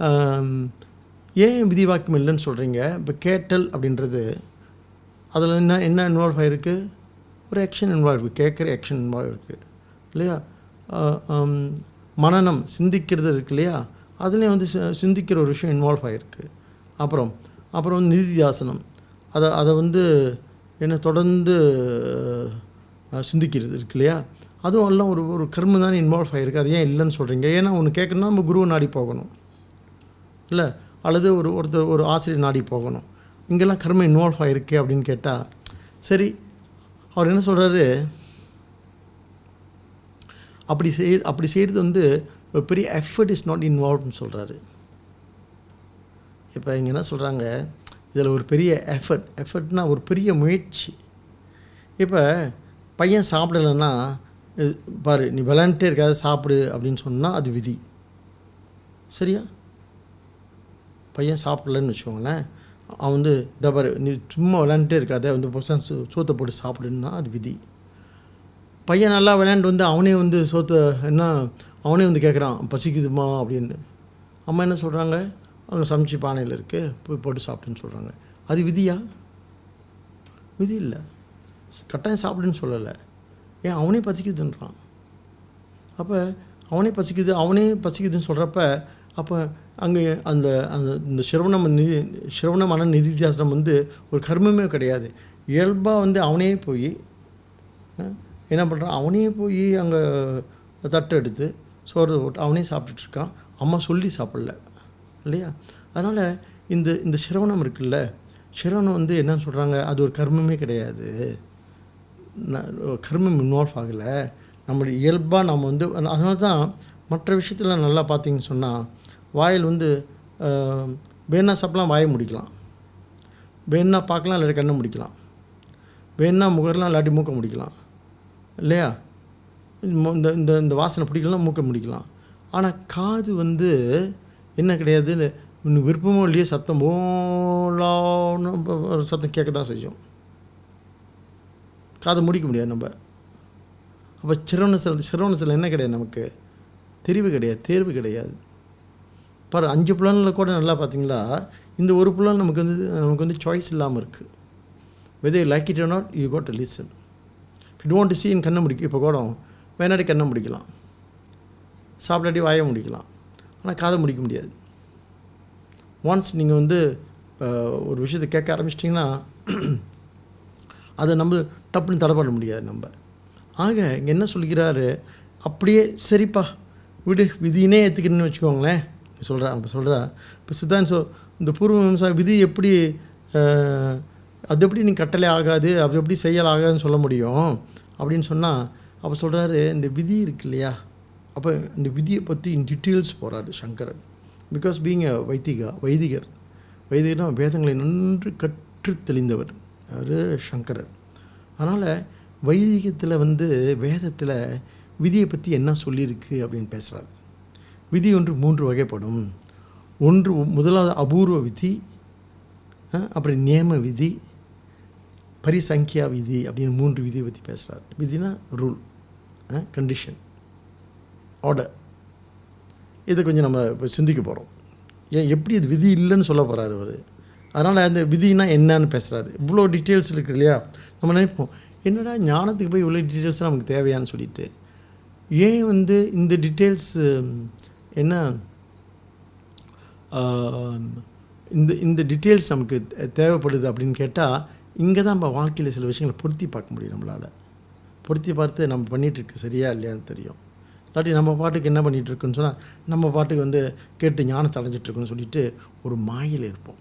ஏன் விதி வாக்கியம் இல்லைன்னு சொல்கிறீங்க? இப்போ கேட்டல் அப்படின்றது அதில் என்ன இன்வால்வ் ஆகிருக்கு, ஒரு ஆக்ஷன் இன்வால்வ் இருக்குது, கேட்குற ஆக்ஷன் இன்வால்வ் இருக்குது இல்லையா. மனனம் சிந்திக்கிறது இருக்கு இல்லையா, அதுலேயும் வந்து சிந்திக்கிற ஒரு விஷயம் இன்வால்வ் ஆகிருக்கு. அப்புறம் வந்து நிதித்தியாசனம், அதை வந்து என்ன தொடர்ந்து சிந்திக்கிறது இருக்கு இல்லையா, அதுவும் எல்லாம் ஒரு கர்மம் தானே இன்வால்வ் ஆகிருக்கு. அது ஏன் இல்லைன்னு சொல்கிறீங்க? ஏன்னா ஒன்று கேட்கணும்னா நம்ம குருவை நாடி போகணும் இல்லை, அல்லது ஒரு ஆசிரியர் நாடி போகணும். இங்கெல்லாம் கர்மம் இன்வால்வ் ஆகிருக்கு அப்படின்னு கேட்டால், சரி, அவர் என்ன சொல்கிறாரு, அப்படி செய்கிறது வந்து ஒரு பெரிய எஃபர்ட் இஸ் நாட் இன்வால்வ்னு சொல்கிறாரு. இப்போ இங்கே என்ன சொல்கிறாங்க, இதில் ஒரு பெரிய எஃபர்ட்னா ஒரு பெரிய முயற்சி. இப்போ பையன் சாப்பிடலைன்னா, பாரு நீ விளையாண்டுட்டே இருக்காத சாப்பிடு அப்படின்னு சொன்னால் அது விதி, சரியா? பையன் சாப்பிடலன்னு வச்சுக்கோங்களேன், அவன் வந்து பாரு நீ சும்மா விளையாண்டுட்டே இருக்காத, வந்து சோத்தை போட்டு சாப்பிடுன்னா அது விதி. பையன் நல்லா விளையாண்டு வந்து அவனே வந்து அவனே வந்து கேட்குறான், பசிக்குதுமா அப்படின்னு. அம்மா என்ன சொல்கிறாங்க, அவங்க சமைச்சு பானையில் இருக்குது, போய் போட்டு சாப்பிட்டுன்னு சொல்கிறாங்க. அது விதியா? விதி இல்லை, கட்டாயம் சாப்பிடுன்னு சொல்லலை. ஏன் அவனே பசிக்குதுன்றான். அப்போ அவனே பசிக்குதுன்னு சொல்கிறப்ப, அப்போ அங்கே இந்த சிரவணமான நிதித்தியாசனம் வந்து ஒரு கர்மமே கிடையாது. இயல்பாக வந்து அவனே போய் என்ன பண்ணுறான், அவனே போய் அங்கே தட்டை எடுத்து சோறு போட்டு அவனே சாப்பிட்டுட்ருக்கான், அம்மா சொல்லி சாப்பிடல இல்லையா. அதனால் இந்த சிரவணம் இருக்குல்ல, சிரவணம் வந்து என்னன்னு சொல்கிறாங்க, அது ஒரு கர்மமே கிடையாது, கர்மம் இன்வால்வ் ஆகலை, நம்மளுடைய இயல்பாக நம்ம வந்து. அதனால தான் மற்ற விஷயத்தில் நல்லா பார்த்தீங்கன்னு சொன்னால், வாயில் வந்து வேணா சாப்பிட்லாம், வாயை முடிக்கலாம், வேணா பார்க்கலாம், இல்லாட்டி கண்ணை முடிக்கலாம், வேணா முகரலாம், இல்லாட்டி மூக்க முடிக்கலாம் இல்லையா. இந்த வாசனை பிடிக்கலாம், மூக்க முடிக்கலாம். ஆனால் காது வந்து என்ன கிடையாது, இன்னும் விருப்பமோ இல்லையே சத்தம் போலான்னு சத்தம் கேட்க தான் செய்யும், காதை முடிக்க முடியாது நம்ம. அப்போ சிரவணத்தில் என்ன கிடையாது, நமக்கு தெரிவு கிடையாது, தேர்வு கிடையாது. பாரு 5 புலனில் கூட நல்லா பார்த்தீங்களா, இந்த ஒரு புலன் நமக்கு வந்து சாய்ஸ் இல்லாமல் இருக்குது. whether you like it or not, you got to listen. If you don't want to see, கண்ணை முடிக்க இப்போ கூட வேணாடி கண்ணை முடிக்கலாம், சாப்பிடாட்டி வாயை முடிக்கலாம், ஆனால் காதை முடிக்க முடியாது. ஒன்ஸ் நீங்கள் வந்து ஒரு விஷயத்தை கேட்க ஆரம்பிச்சிட்டிங்கன்னா அதை நம்ம டப்புன்னு தடை பண்ண முடியாது நம்ம. ஆக இங்கே என்ன சொல்கிறாரு, அப்படியே சரிப்பா விடு விதினே ஏற்றுக்கிறேன்னு வச்சுக்கோங்களேன் சொல்கிறா. இப்போ சித்தாந்த் இந்த பூர்வ மீமாம்சா விதி எப்படி அது எப்படி நீ கட்டளை ஆகாது, அது எப்படி செயல் ஆகாதுன்னு சொல்ல முடியும் அப்படின்னு சொன்னால், அப்போ சொல்கிறாரு இந்த விதி இருக்கு இல்லையா, அப்போ இந்த விதியை பற்றி இன் டீட்டெயில்ஸ் போகிறாரு சங்கரன். பிகாஸ் பீயிங் அ வைதிகர்னா வேதங்களை நன்று கற்று தெளிந்தவர் அவர் சங்கரர். அதனால் வைதிகத்தில் வந்து வேதத்தில் விதியை பற்றி என்ன சொல்லியிருக்கு அப்படின்னு பேசுகிறார். விதி ஒன்று 3 வகைப்படும். ஒன்று முதலாவது அபூர்வ விதி, அப்புறம் நியம விதி, பரிசங்கியா விதி அப்படின்னு 3 விதியை பற்றி பேசுகிறார். விதினா ரூல், கண்டிஷன், ஆர்டர். இதை கொஞ்சம் நம்ம இப்போ சிந்திக்க போகிறோம். ஏன் எப்படி இது விதி இல்லைன்னு சொல்ல போகிறாரு அவர். அதனால் அந்த விதினா என்னன்னு பேசுகிறாரு. இவ்வளோ டீட்டெயில்ஸ் இருக்குது இல்லையா, நம்ம நினைப்போம் என்னடா ஞானத்துக்கு போய் இவ்வளோ டீட்டெயில்ஸ் நமக்கு தேவையான்னு சொல்லிட்டு. ஏன் வந்து இந்த டீட்டெயில்ஸ் என்ன இந்த டீட்டெயில்ஸ் நமக்கு தேவைப்படுது அப்படின்னு கேட்டால், இங்கே தான் நம்ம வாழ்க்கையில் சில விஷயங்களை பொருத்தி பார்க்க முடியும். நம்மளால் பொருத்தி பார்த்து நம்ம பண்ணிகிட்ருக்கு சரியா இல்லையான்னு தெரியும். இல்லாட்டி நம்ம பாட்டுக்கு என்ன பண்ணிகிட்ருக்குன்னு சொன்னால், நம்ம பாட்டுக்கு வந்து கேட்டு ஞானத்தை அடைஞ்சிட்ருக்குன்னு சொல்லிட்டு ஒரு மாயில் இருப்போம்.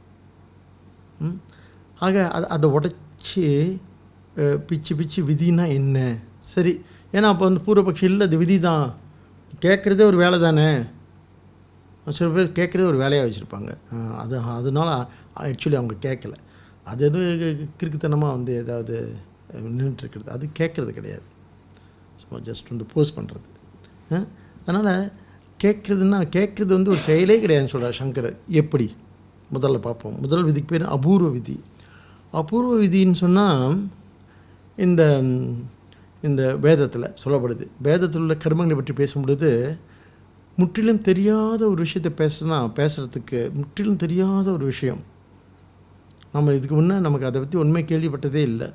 ஆக அதை உடச்சி பிச்சு விதினா என்ன சரி. ஏன்னா அப்போ வந்து பூர்வபக்ஷம் இல்லை, அது விதி தான், கேட்குறதே ஒரு வேலை தானே. சில பேர் கேட்குறதே ஒரு வேலையாக வச்சுருப்பாங்க. அதனால ஆக்சுவலி அவங்க கேட்கல, அது கிறுக்குத்தனமாக வந்து ஏதாவது நின்றுட்டுருக்கிறது, அது கேட்குறது கிடையாது, சும்மா ஜஸ்ட் வந்து போஸ்ட் பண்ணுறது. அதனால் கேட்குறது வந்து ஒரு செயலே கிடையாதுன்னு சொல்கிறார் சங்கரர். எப்படி முதல்ல பார்ப்போம். முதல் விதிக்கு பேர் அபூர்வ விதி. அபூர்வ விதின்னு சொன்னால் இந்த வேதத்தில் சொல்லப்படுது. வேதத்தில் உள்ள கர்மங்களை பற்றி பேசும்பொழுது முற்றிலும் தெரியாத ஒரு விஷயத்தை பேசுகிறதுக்கு முற்றிலும் தெரியாத ஒரு விஷயம், நம்ம இதுக்கு முன்னே நமக்கு அதை பற்றி உண்மை கேள்விப்பட்டதே இல்லை.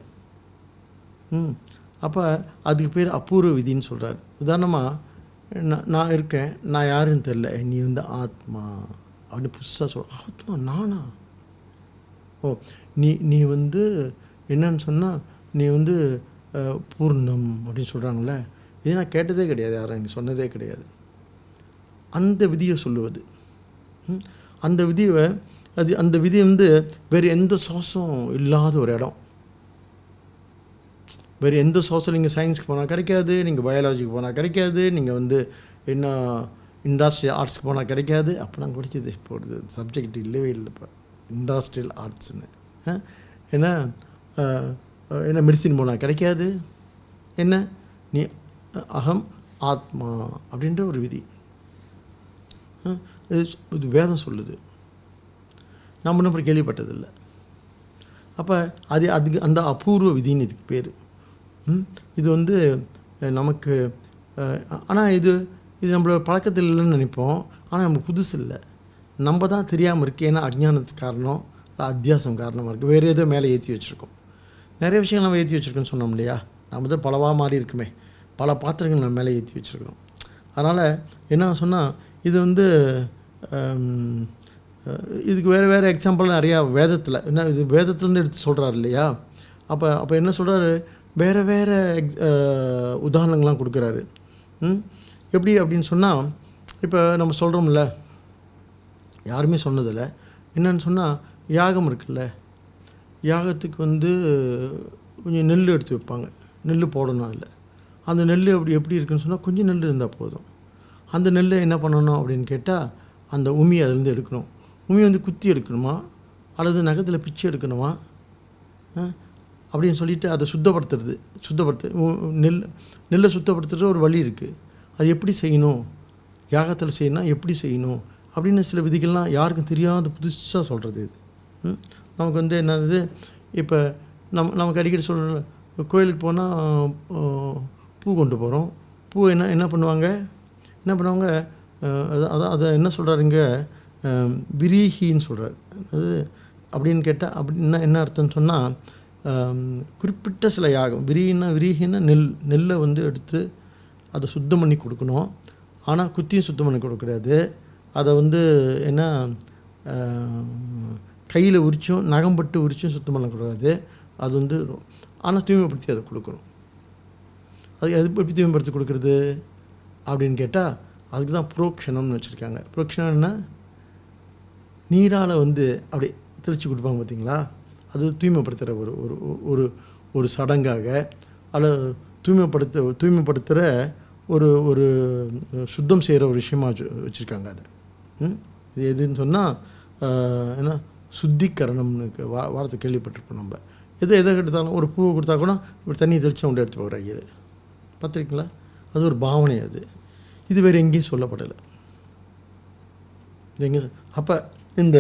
அப்போ அதுக்கு பேர் அபூர்வ விதின்னு சொல்கிறார். உதாரணமாக நான் இருக்கேன், நான் யாருன்னு தெரில, நீ வந்து ஆத்மா அப்படின்னு புதுசாக ஆத்மா நானா? நீ வந்து என்னன்னு சொன்னால் நீ வந்து பூர்ணம் அப்படின்னு சொல்கிறாங்களே, இது நான் கேட்டதே கிடையாது, யாரும் எனக்கு சொன்னதே கிடையாது. அந்த விதியை சொல்லுவது, அந்த விதியை அந்த விதி வந்து வேறு எந்த சோர்ஸும் இல்லாத ஒரு இடம். வேறு எந்த சோர்ஸும் நீங்கள் சயின்ஸுக்கு போனால் கிடைக்காது, நீங்கள் பயாலஜிக்கு போனால் கிடைக்காது, நீங்கள் வந்து என்ன இண்டஸ்ட்ரியல் ஆர்ட்ஸ்க்கு போனால் கிடைக்காது. அப்போ நான் படித்தது இப்போ ஒரு சப்ஜெக்ட் இல்லவே இல்லை இப்போ, இண்டஸ்ட்ரியல் ஆர்ட்ஸ்ன்னு. ஏன்னா என்ன மெடிசின் போனால் கிடைக்காது. என்ன நீ அகம் ஆத்மா அப்படின்ற ஒரு விதி இது வேதம் சொல்லுது, நான் முன்ன அப்புறம் கேள்விப்பட்டதில்லை. அப்போ அதுக்கு அந்த அபூர்வ விதின்னு இதுக்கு பேர். இது வந்து நமக்கு ஆனால் இது நம்மளோட பழக்கத்தில் இல்லைன்னு நினைப்போம். ஆனால் நமக்கு புதுசு இல்லை, நம்ம தான் தெரியாமல் இருக்குது. ஏன்னா அஜ்ஞானத்துக்கு காரணம் இல்லை அத்தியாசம் காரணமாக இருக்குது. வேறு ஏதோ மேலே ஏற்றி வச்சுருக்கோம், நிறைய விஷயங்கள் நம்ம ஏற்றி வச்சுருக்கோன்னு சொன்னோம் இல்லையா. நம்ம தான் பலவாக மாறி இருக்குமே, பல பாத்திரங்கள் நம்ம மேலே ஏற்றி வச்சுருக்கிறோம். அதனால் என்ன சொன்னால் இது வந்து இதுக்கு வேறு எக்ஸாம்பிள் நிறையா வேதத்தில் என்ன இது வேதத்துலேருந்து எடுத்து சொல்கிறாரு இல்லையா. அப்போ என்ன சொல்கிறாரு, வேறு உதாரணங்கள்லாம் கொடுக்குறாரு. எப்படி அப்படின்னு சொன்னால், இப்போ நம்ம சொல்கிறோம்ல, யாருமே சொன்னதில்லை என்னன்னு சொன்னால், யாகம் இருக்குல்ல, யாகத்துக்கு வந்து கொஞ்சம் நெல் எடுத்து வைப்பாங்க, நெல் போடணும். அதில் அந்த நெல் எப்படி இருக்குன்னு சொன்னால், கொஞ்சம் நெல் இருந்தால் போதும். அந்த நெல்லை என்ன பண்ணணும் அப்படின்னு கேட்டால், அந்த உமியை அதுலேருந்து எடுக்கணும். உமி வந்து குத்தி எடுக்கணுமா அல்லது நகத்தில் பிச்சு எடுக்கணுமா அப்படின்னு சொல்லிட்டு அதை சுத்தப்படுத்துறது நெல்லை சுத்தப்படுத்துகிற ஒரு வழி இருக்குது. அது எப்படி செய்யணும், யாகத்தில் செய்யணும் எப்படி செய்யணும் அப்படின்னு சில விதிகள்லாம் யாருக்கும் தெரியாத புதுசாக சொல்கிறது. இது நமக்கு வந்து என்னது, இப்போ நமக்கு அடிக்கடி சொல்கிற கோயிலுக்கு போனால் பூ கொண்டு போகிறோம். பூ என்ன பண்ணுவாங்க அதை என்ன சொல்கிறாருங்க, விரீஹின்னு சொல்கிறார். அது அப்படின்னு கேட்டால் அப்படின்னா என்ன அர்த்தம்னு சொன்னால், குறிப்பிட்ட சில யாகம் விரீஹின்னா நெல்லை வந்து எடுத்து அதை சுத்தம் பண்ணி கொடுக்கணும். ஆனால் குத்தியும் சுத்தம் பண்ண கொடுக்கூடாது. அதை வந்து என்ன கையில் உரிச்சும் நகம்பட்டு உரிச்சும் சுத்தம் பண்ணக்கூடாது. அது வந்து ஆனால் தூய்மைப்படுத்தி அதை கொடுக்கணும். அது எப்படி தூய்மைப்படுத்தி கொடுக்குறது அப்படின்னு கேட்டால் அதுக்கு தான் புரோக்ஷணம்னு வச்சுருக்காங்க. புரோக்ஷணம்னா நீரால் வந்து அப்படி தெளித்து கொடுப்பாங்க பார்த்தீங்களா, அது தூய்மைப்படுத்துகிற ஒரு ஒரு ஒரு ஒரு சடங்காக அல்லது தூய்மைப்படுத்துகிற ஒரு ஒரு சுத்தம் செய்கிற ஒரு விஷயமாக வச்சுருக்காங்க. அதை இது எதுன்னு சொன்னால் ஏன்னா சுத்திகரணம்னு வார்த்தை கேள்விப்பட்டிருப்போம் நம்ம. எதை எடுத்தாலும் ஒரு பூவை கொடுத்தா கூட இப்படி தண்ணியை தெளித்து கொண்டு எடுத்து போகிற ஐயர் பார்த்துருக்கீங்களா? அது ஒரு பாவனை. அது இது வேறு எங்கேயும் சொல்லப்படலை. இது எங்கே அப்போ இந்த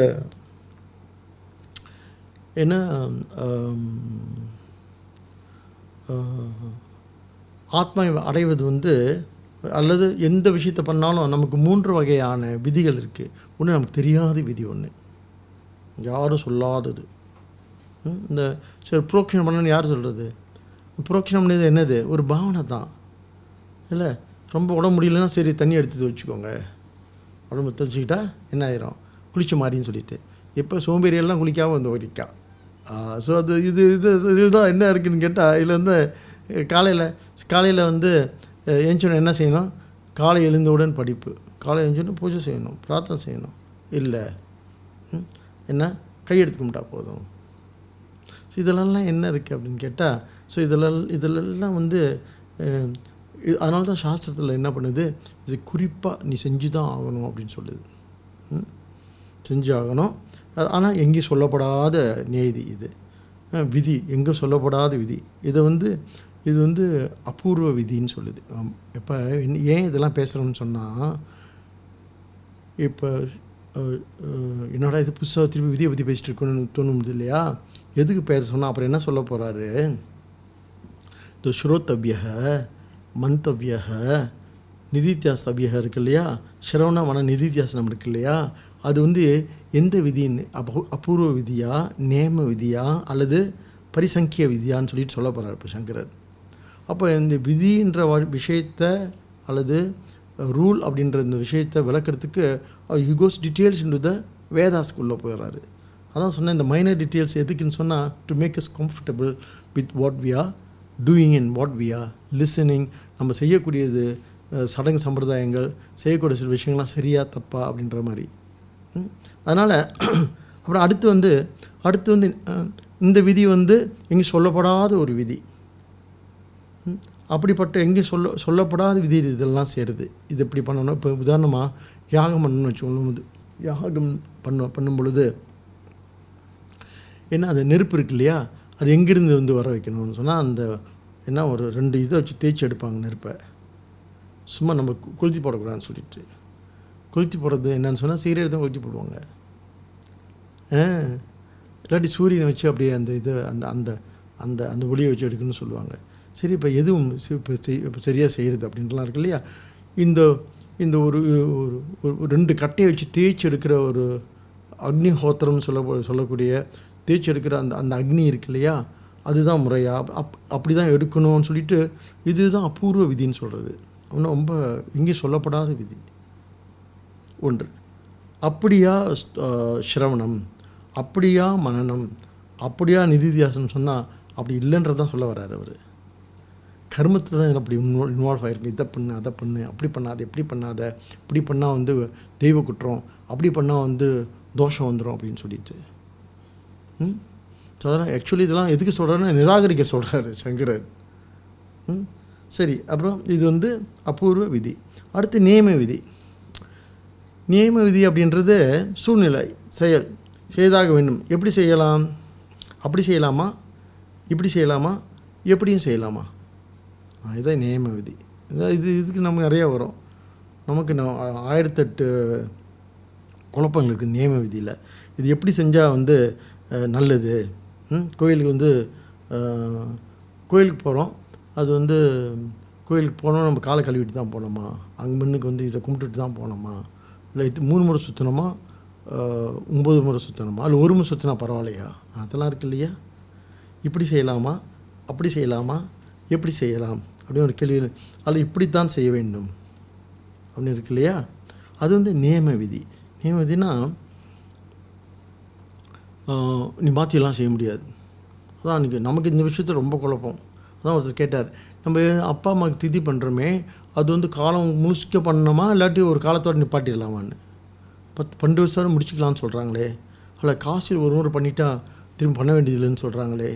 என்ன ஆத்மா அடைவது வந்து அல்லது எந்த விஷயத்தை பண்ணாலும் நமக்கு 3 வகையான விதிகள் இருக்குது. ஒன்று நமக்கு தெரியாத விதி, ஒன்று யாரும் சொல்லாதது. இந்த சரி புரோக்ஷணம் பண்ணணும்னு யார் சொல்கிறது? புரோக்ஷணம் பண்ணது என்னது? ஒரு பாவனை தான் இல்லை. ரொம்ப உடம்பு முடியலன்னா சரி தண்ணி எடுத்து வச்சுக்கோங்க, உடம்பு தெளிச்சிக்கிட்டா என்ன ஆயிரும், குளிச்ச மாதிரின்னு சொல்லிட்டு. இப்போ சோம்பேறியெல்லாம் குளிக்காமல் வந்து குளிக்கா. ஸோ அது இதுதான் என்ன இருக்குதுன்னு கேட்டால், இதில் வந்து காலையில் வந்து எழுந்தோடனே என்ன செய்யணும்? காலை எழுந்தவுடன் படிப்பு, காலை எழுந்தோடனே பூஜை செய்யணும், பிரார்த்தனை செய்யணும். இல்லை என்ன கை எடுத்து கும்பிட்டா போதும். ஸோ இதெல்லாம் என்ன இருக்குது அப்படின்னு கேட்டால், ஸோ இதிலெல்லாம் வந்து அதனால தான் சாஸ்திரத்தில் என்ன பண்ணுது, இது குறிப்பாக நீ செஞ்சு தான் ஆகணும் அப்படின்னு சொல்லுது. செஞ்சு ஆகணும். ஆனால் எங்கேயும் சொல்லப்படாத நேதி இது, விதி, எங்கே சொல்லப்படாத விதி. இது வந்து அபூர்வ விதின்னு சொல்லுது. இப்போ ஏன் இதெல்லாம் பேசுகிறோம்னு சொன்னால், இப்போ என்னடா இது புதுசாக திருப்பி விதியை பற்றி பேசிட்டு இருக்கணும்னு தோணுது இல்லையா? எதுக்கு பேச சொன்னால் அப்புறம் என்ன சொல்ல போகிறாரு, இந்த ஸ்ரோத்தவ்ய மந்தவ்ய நிதித்தியாஸ்தவ்ய இருக்கு இல்லையா, ஸ்ரவண மன நிதித்தியாசனம் இருக்கு இல்லையா, அது வந்து எந்த விதின்னு அபூர்வ விதியா, நேம விதியா அல்லது பரிசங்கிய விதியான்னு சொல்லிட்டு சொல்ல போகிறார் இப்போ சங்கரர். அப்போ இந்த விதின்ற விஷயத்தை அல்லது ரூல் அப்படின்ற இந்த விஷயத்தை விளக்கிறதுக்கு he goes details into the வேதாஸ்குள்ளே போயிடுறாரு. அதான் சொன்னேன், இந்த மைனர் டீட்டெயில்ஸ் எதுக்குன்னு சொன்னால் to make us comfortable with what we are doing and what we are listening. நம்ம செய்யக்கூடியது சடங்கு சம்பிரதாயங்கள், செய்யக்கூடிய சில விஷயங்கள்லாம் சரியா தப்பா அப்படின்ற மாதிரி. அதனால் அப்புறம் அடுத்து வந்து இந்த விதி வந்து எங்கேயும் சொல்லப்படாத ஒரு விதி. அப்படிப்பட்ட எங்கேயும் சொல்லப்படாத விதி இதெல்லாம் சேருது. இது எப்படி பண்ணணும்? இப்போ உதாரணமாக யாகம் பண்ணணும்னு வச்சுக்கோங்க. யாகம் பண்ணும் பொழுது என்ன, அது நெருப்பு இருக்கு இல்லையா, அது எங்கேருந்து வந்து வர வைக்கணும்னு சொன்னால் அந்த என்ன ஒரு 2 இதை வச்சு தேய்ச்சி எடுப்பாங்க நெருப்பை. சும்மா நம்ம கொளுத்தி போடக்கூடாதுன்னு சொல்லிட்டு. கொளுத்தி போடுறது என்னன்னு சொன்னால் சீரியல் தான் கொளுத்தி போடுவாங்க. இல்லாட்டி சூரியனை வச்சு அப்படியே அந்த இது அந்த அந்த அந்த அந்த ஒளியை வச்சு எடுக்கணும்னு சொல்லுவாங்க. சரி, இப்போ எதுவும் இப்போ சரியாக செய்கிறது அப்படின்ட்டுலாம் இருக்கு இல்லையா. இந்த ஒரு 2 கட்டையை வச்சு தேய்ச்சி எடுக்கிற ஒரு அக்னிஹோத்திரம்னு சொல்லக்கூடிய தேய்ச்சி எடுக்கிற அந்த அக்னி இருக்கு இல்லையா, அதுதான் முறையா, அப்படி தான் எடுக்கணும்னு சொல்லிட்டு இதுதான் அபூர்வ விதின்னு சொல்கிறது. அவனும் ரொம்ப எங்கேயும் சொல்லப்படாத விதி ஒன்று. அப்படியா ஸ்ரவணம், அப்படியா மனனம், அப்படியா நிதித்தியாசனம் சொன்னால் அப்படி இல்லைன்றதான் சொல்ல வர்றாரு அவர். கர்மத்தை தான் அப்படி இன்வால்வ் ஆகிருக்கு. இதை பண்ணு, அதை பண்ணு, அப்படி பண்ணாத, எப்படி பண்ணாத, இப்படி பண்ணால் வந்து தெய்வ குற்றம், அப்படி பண்ணால் வந்து தோஷம் வந்துடும் அப்படின்னு சொல்லிட்டு. ஸோ அதெல்லாம் ஆக்சுவலி இதெல்லாம் எதுக்கு சொல்கிறாருன்னா நிராகரிக்க சொல்கிறாரு சங்கரர். சரி, அப்புறம் இது வந்து அபூர்வ விதி. அடுத்து நியம விதி. நியம விதி அப்படின்றது சூழ்நிலை, செயல் செய்தாக வேண்டும். எப்படி செய்யலாம்? அப்படி செய்யலாமா, இப்படி செய்யலாமா, எப்படியும் செய்யலாமா, இதுதான் நியம விதி. இதுக்கு நமக்கு நிறையா வரும். நமக்கு 1008 குழப்பங்கள் இருக்குது நியம விதியில். இது எப்படி செஞ்சால் வந்து நல்லது. கோயிலுக்கு வந்து கோயிலுக்கு போகிறோம், அது வந்து கோயிலுக்கு போனோம், நம்ம காலை கழுவிட்டு தான் போனோமா, அங்கே முன்னுக்கு வந்து இதை கும்பிட்டுட்டு தான் போனோமா, இல்லை 3 முறை சுற்றணுமா, 9 முறை சுற்றணுமா, இல்லை 1 முறை சுற்றினா பரவாயில்லையா, அதெல்லாம் இருக்கு இல்லையா. இப்படி செய்யலாமா, அப்படி செய்யலாமா, எப்படி செய்யலாம் அப்படின்னு ஒரு கேள்வி. அதில் இப்படித்தான் செய்ய வேண்டும் அப்படின்னு இருக்கு இல்லையா, அது வந்து நியம விதி. நியம விதினா நீ மாற்றியெல்லாம் செய்ய முடியாது. அதான் அன்றைக்கி நமக்கு இந்த விஷயத்தில் ரொம்ப குழப்பம். அதான் ஒருத்தர் கேட்டார், நம்ம அப்பா அம்மாவுக்கு திதி பண்ணுறோமே, அது வந்து காலம் முழுக்க பண்ணணுமா இல்லாட்டி ஒரு காலத்தோடு நிப்பாட்டிடலாமான்னு. 12 வருஷம் முடிச்சுக்கலான்னு சொல்கிறாங்களே, அதில் காசில் ஒரு முறை பண்ணிட்டா திரும்ப பண்ண வேண்டியதில்லைன்னு சொல்கிறாங்களே.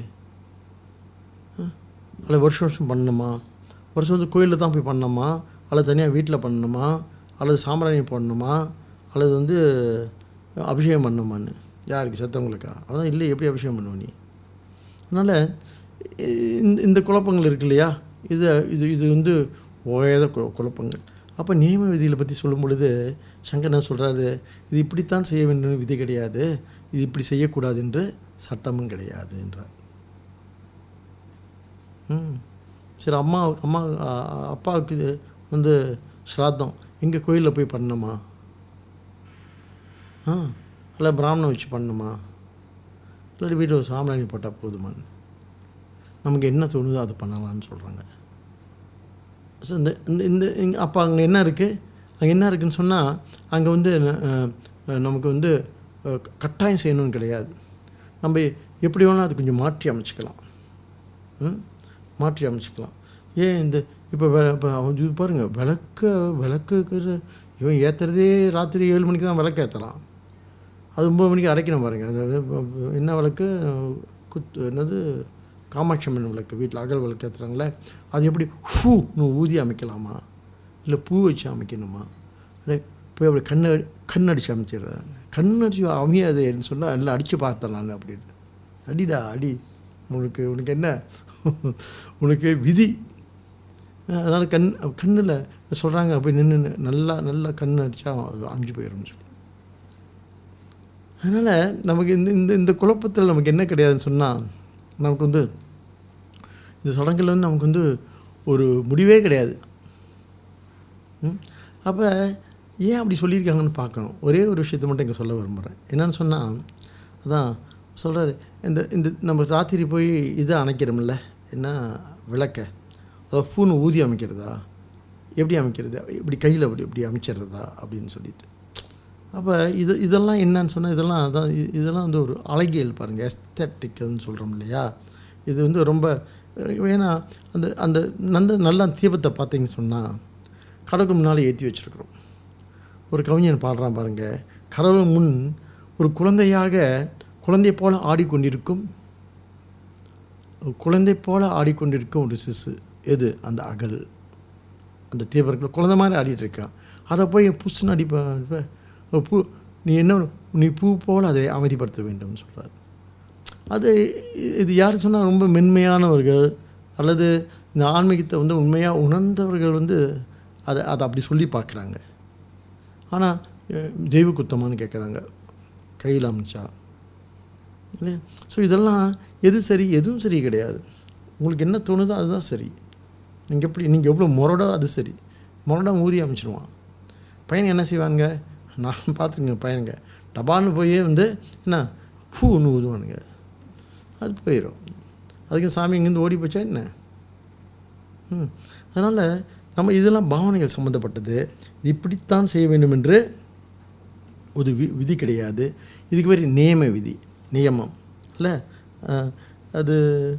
அதில் வருஷம் வருஷம் பண்ணணுமா, வருஷம் வந்து கோயிலில் தான் போய் பண்ணணுமா, அல்லது தனியாக வீட்டில் பண்ணணுமா, அல்லது சாம்பிராணி போடணுமா, அல்லது வந்து அபிஷேகம் பண்ணணுமான்னு. யாருக்கு? செத்தவங்களுக்கா? அதான் இல்லை, எப்படி அபிஷேகம் பண்ணுவ நீ? அதனால் இந்த குழப்பங்கள் இருக்கு இல்லையா, இது இது இது வந்து ஓயாத குழப்பங்கள். அப்போ நியம விதிகளை பற்றி சொல்லும் பொழுது சங்கர் என்ன சொல்கிறாரு, இது இப்படித்தான் செய்ய வேண்டும் விதி கிடையாது, இது இப்படி செய்யக்கூடாது என்று சட்டமும் கிடையாது என்றார். சரி, அப்பாவுக்கு வந்து ஸ்ராத்தம் எங்கே கோயிலில் போய் பண்ணணுமா, இல்லை பிராமணம் வச்சு பண்ணணுமா, இல்லாட்டி வீட்டில் ஒரு சாம்பிராணி போட்டால் போதுமான்னு. நமக்கு என்ன தோணுதோ அதை பண்ணலான்னு சொல்கிறாங்க. ஸோ இந்த இந்த இந்த அப்போ அங்கே என்ன இருக்குது, அங்கே என்ன இருக்குதுன்னு சொன்னால், அங்கே வந்து நமக்கு வந்து கட்டாயம் செய்யணும்னு கிடையாது. நம்ம எப்படி வேணால் அது கொஞ்சம் மாற்றி அமைச்சிக்கலாம். மாற்றி அமைச்சிக்கலாம். ஏன் இந்த இப்போ இது பாருங்கள், விளக்கு இவன் ஏற்றுறதே ராத்திரி 7 மணிக்கு தான் விளக்கு ஏற்றுறான். அது 9 மணிக்கு அடைக்கணும் பாருங்கள். அது என்ன விளக்கு, என்னது காமாட்சி அம்மன் விளக்கு, வீட்டில் அகல் விளக்கு ஏற்றுறாங்களே, அது எப்படி ஊதி அமைக்கலாமா, இல்லை பூ வச்சு அமைக்கணுமா, இல்லை போய் அப்படி கண்ணடிச்சு அமைச்சிடுறேன். கண்ணடிச்சு அமையாதுன்னு சொன்னால் எல்லாம் அடித்து பார்த்தலான்னு அப்படின்னு. அடிடா அடி, உனக்கு என்ன, உனக்கு விதி. அதனால் கண்ணில் சொல்கிறாங்க, அப்படி நின்று நல்லா கண் அடித்தா அழிஞ்சு போயிடும்னு சொல்லி. அதனால் நமக்கு இந்த குழப்பத்தில் நமக்கு என்ன கிடையாதுன்னு சொன்னால், நமக்கு வந்து இந்த சடங்குகள் வந்து நமக்கு வந்து ஒரு முடிவே கிடையாது. அப்போ ஏன் அப்படி சொல்லியிருக்காங்கன்னு பார்க்கணும். ஒரே ஒரு விஷயத்தை மட்டும் இங்கே சொல்ல விரும்புகிறேன். என்னென்னு சொன்னால், அதான் சொல்கிறாரு, இந்த நம்ம ராத்திரி போய் இதை அணைக்கிறோம்ல, என்ன விளக்க, அதாவது பூன்னு ஊதி அமைக்கிறதா, எப்படி அமைக்கிறது, இப்படி கையில் இப்படி அமைச்சிடுறதா அப்படின்னு சொல்லிட்டு. அப்போ இதெல்லாம் என்னன்னு சொன்னால், இதெல்லாம் வந்து ஒரு அழகியல் பாருங்கள், எஸ்தட்டிக்கல்னு சொல்கிறோம் இல்லையா. இது வந்து ரொம்ப, ஏன்னா அந்த நல்ல தீபத்தை பார்த்தீங்கன்னு சொன்னால் கடவுளுக்கு முன்னால் ஏற்றி வச்சுருக்குறோம். ஒரு கவிஞன் பாடுறான் பாருங்கள், கடவுள் முன் ஒரு குழந்தை போல ஆடிக்கொண்டிருக்கும் ஒரு சிசு. எது? அந்த அகல், அந்த தீபர்கள் குழந்தை மாதிரி ஆடிட்டு இருக்கான். அதை போய் புஷ்ன்னு அடிப்பேன், பூ நீ பூ போல் அதை அமைதிப்படுத்த வேண்டும்னு சொல்கிறார். இது யார் சொன்னால், ரொம்ப மென்மையானவர்கள் அல்லது இந்த ஆன்மீகத்தை வந்து உண்மையாக உணர்ந்தவர்கள் வந்து அதை அப்படி சொல்லி பார்க்குறாங்க. ஆனால் தெய்வ குத்தமானு கேட்குறாங்க, கையில் அமைச்சா இல்லையா. ஸோ இதெல்லாம் எது சரி, எதுவும் சரி கிடையாது. உங்களுக்கு என்ன தோணுதோ அதுதான் சரி. நீங்கள் எவ்வளோ முரடோ அது சரி. முரடாக ஊதி அமைச்சிடுவான். பையன் என்ன செய்வாங்க, நான் பார்த்துருங்க, பையனுங்க டபான்னு போய் வந்து என்ன பூன்னு ஊதுவானுங்க, அது போயிடும். அதுக்கு சாமி இங்கேருந்து ஓடி போச்சா என்ன? அதனால் நம்ம இதெல்லாம் பாவனைகள் சம்மந்தப்பட்டது. இப்படித்தான் செய்ய வேண்டும் என்று ஒரு விதி கிடையாது. இதுக்கு பேர் நியம விதி, நியமம் இல்லை. அது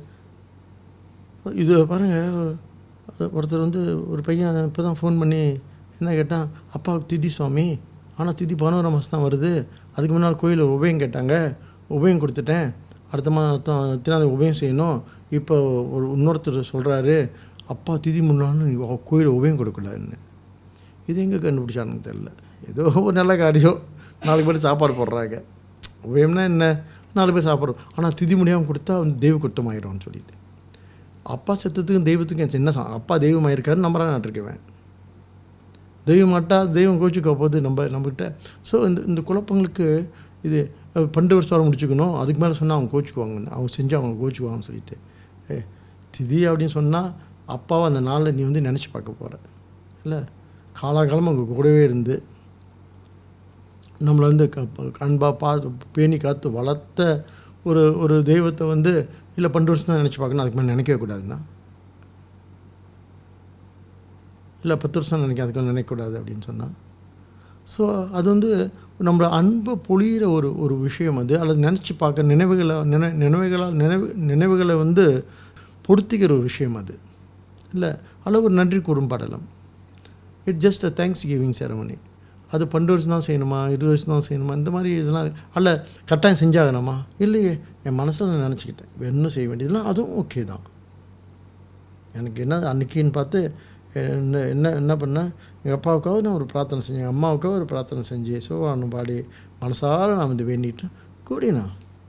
இது பாருங்கள், ஒருத்தர் வந்து ஒரு பையன் இப்போ தான் ஃபோன் பண்ணி என்ன கேட்டான், அப்பாவுக்கு திதி சுவாமி, ஆனால் திதி 11 மாதம் தான் வருது, அதுக்கு முன்னால் கோயிலில் உபயம் கேட்டாங்க, உபயம் கொடுத்துட்டேன், அடுத்த மாதம் தினாத உபயம் செய்யணும். இப்போ இன்னொருத்தர் சொல்கிறாரு, அப்பா திதி முன்னான்னு கோயிலில் உபயம் கொடுக்கூடாதுன்னு. இது எங்கே கண்டுபிடிச்சானுன்னு தெரில. ஏதோ ஒரு நல்ல காரியம், 4 பேர் சாப்பாடு போடுறாங்க. உபயம்னா என்ன, 4 பேர் சாப்பிட்றோம். ஆனால் திதி முடியாமல் கொடுத்தா தெய்வ குற்றம் ஆயிடும்னு சொல்லிட்டு, அப்பா செத்தத்துக்கும் தெய்வத்துக்கும் என்ன அப்பா தெய்வமாயிருக்காரு நம்புறான் நாட்டிருக்கேன். தெய்வம் மாட்டா தெய்வம் கோச்சிக்க போகுது நம்மகிட்ட. ஸோ இந்த குழப்பங்களுக்கு இது 12 வருஷம் முடிச்சுக்கணும், அதுக்கு மேலே சொன்னால் அவங்க கோச்சிக்குவாங்கன்னு, அவங்க செஞ்சு அவங்க கோச்சிக்குவாங்கன்னு சொல்லிட்டு. திதி அப்படின்னு சொன்னால் அப்பாவை அந்த நாளில் நீ வந்து நினச்சி பார்க்க போகிற இல்லை, காலாகாலமாக அவங்க கூடவே இருந்து நம்மளை வந்து அன்பாக பேணி காத்து வளர்த்த ஒரு தெய்வத்தை வந்து இல்லை 12 வருஷம் தான் நினச்சி பார்க்கணும், அதுக்கு மேலே நினைக்கவே கூடாதுன்னா இல்லை 10 வருஷம் நினைக்க அதுக்கு நினைக்கக்கூடாது அப்படின்னு சொன்னால். ஸோ அது வந்து நம்மளை அன்பை பொழியிற ஒரு விஷயம் அது. அல்லது நினச்சி பார்க்க நினைவுகளை வந்து பொருத்திக்கிற ஒரு விஷயம் அது இல்லை. அல்லது ஒரு நன்றி கூறும் படலம். It just a thanksgiving ceremony. அது 12 வருஷம் தான் செய்யணுமா, 20 வருஷம் தான் செய்யணுமா, இந்த மாதிரி இதெல்லாம் அல்ல கட்டாயம் செஞ்சாகணுமா, இல்லையே என் மனசில் நான் நினச்சிக்கிட்டேன் வேணும் செய்ய வேண்டியதுலாம் அதுவும் ஓகே தான். எனக்கு என்ன அன்றைக்கின்னு பார்த்து என்ன பண்ணேன், எங்கள் அப்பாவுக்காக நான் ஒரு பிரார்த்தனை செஞ்சேன், எங்கள் அம்மாவுக்காக ஒரு பிரார்த்தனை செஞ்சு சிவபானு பாடி மனசார நான் வந்து வேண்டிட்டேன் கூடினா.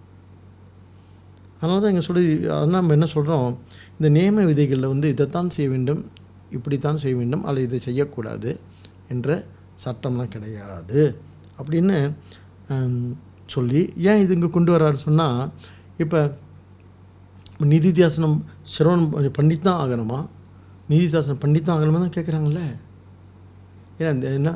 அதனால தான் இங்கே சொல்லி அதனால் நம்ம என்ன சொல்கிறோம், இந்த நியம விதைகளில் வந்து இதைத்தான் செய்ய வேண்டும், இப்படித்தான் செய்ய வேண்டும், அல்லது இதை செய்யக்கூடாது என்ற சட்டம்லாம் கிடையாது அப்படின்னு சொல்லி ஏன் இது இங்கே கொண்டு வர்றாரு சொன்னால், இப்போ நிதித்தியாசனம் சிரவணம் பண்ணித்தான் ஆகணுமா, நிதித்தியாசனம் பண்ணித்தான் ஆகணுமா தான் கேட்குறாங்களே. ஏன்னா இந்த என்ன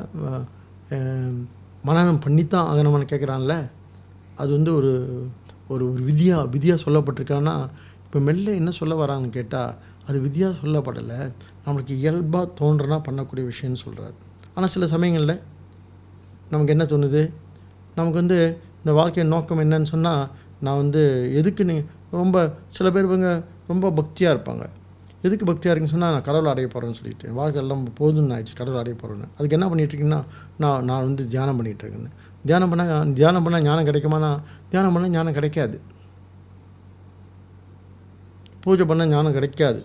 மனநம் பண்ணித்தான் ஆகணுமான்னு கேட்குறான்ல. அது வந்து ஒரு ஒரு விதியாக சொல்லப்பட்டிருக்கான்னா, இப்போ மெல்ல என்ன சொல்ல வராங்கன்னு கேட்டால் அது விதியாக சொல்லப்படலை, நம்மளுக்கு இயல்பாக தோன்றனா பண்ணக்கூடிய விஷயம்னு சொல்கிறார். ஆனால் சில சமயங்களில் நமக்கு என்ன தோணுது, நமக்கு வந்து இந்த வாழ்க்கையின் நோக்கம் என்னன்னு சொன்னால், நான் வந்து எதுக்கு ரொம்ப சில பேர் இவங்க ரொம்ப பக்தியாக இருப்பாங்க. எதுக்கு பக்தியாக இருக்குன்னு சொன்னால், நான் கடவுளை அடைய போகிறேன்னு சொல்லிட்டு வாழ்க்கை எல்லாம் போதும்னு ஆயிடுச்சு, கடவுளை அடைய போகிறேன்னு. அதுக்கு என்ன பண்ணிகிட்ருக்கீங்கன்னா, நான் வந்து தியானம் பண்ணிகிட்ருக்கேன்னு. தியானம் பண்ணால் ஞானம் கிடைக்குமானா, தியானம் பண்ணால் ஞானம் கிடைக்காது. பூஜை பண்ணால் ஞானம் கிடைக்காது.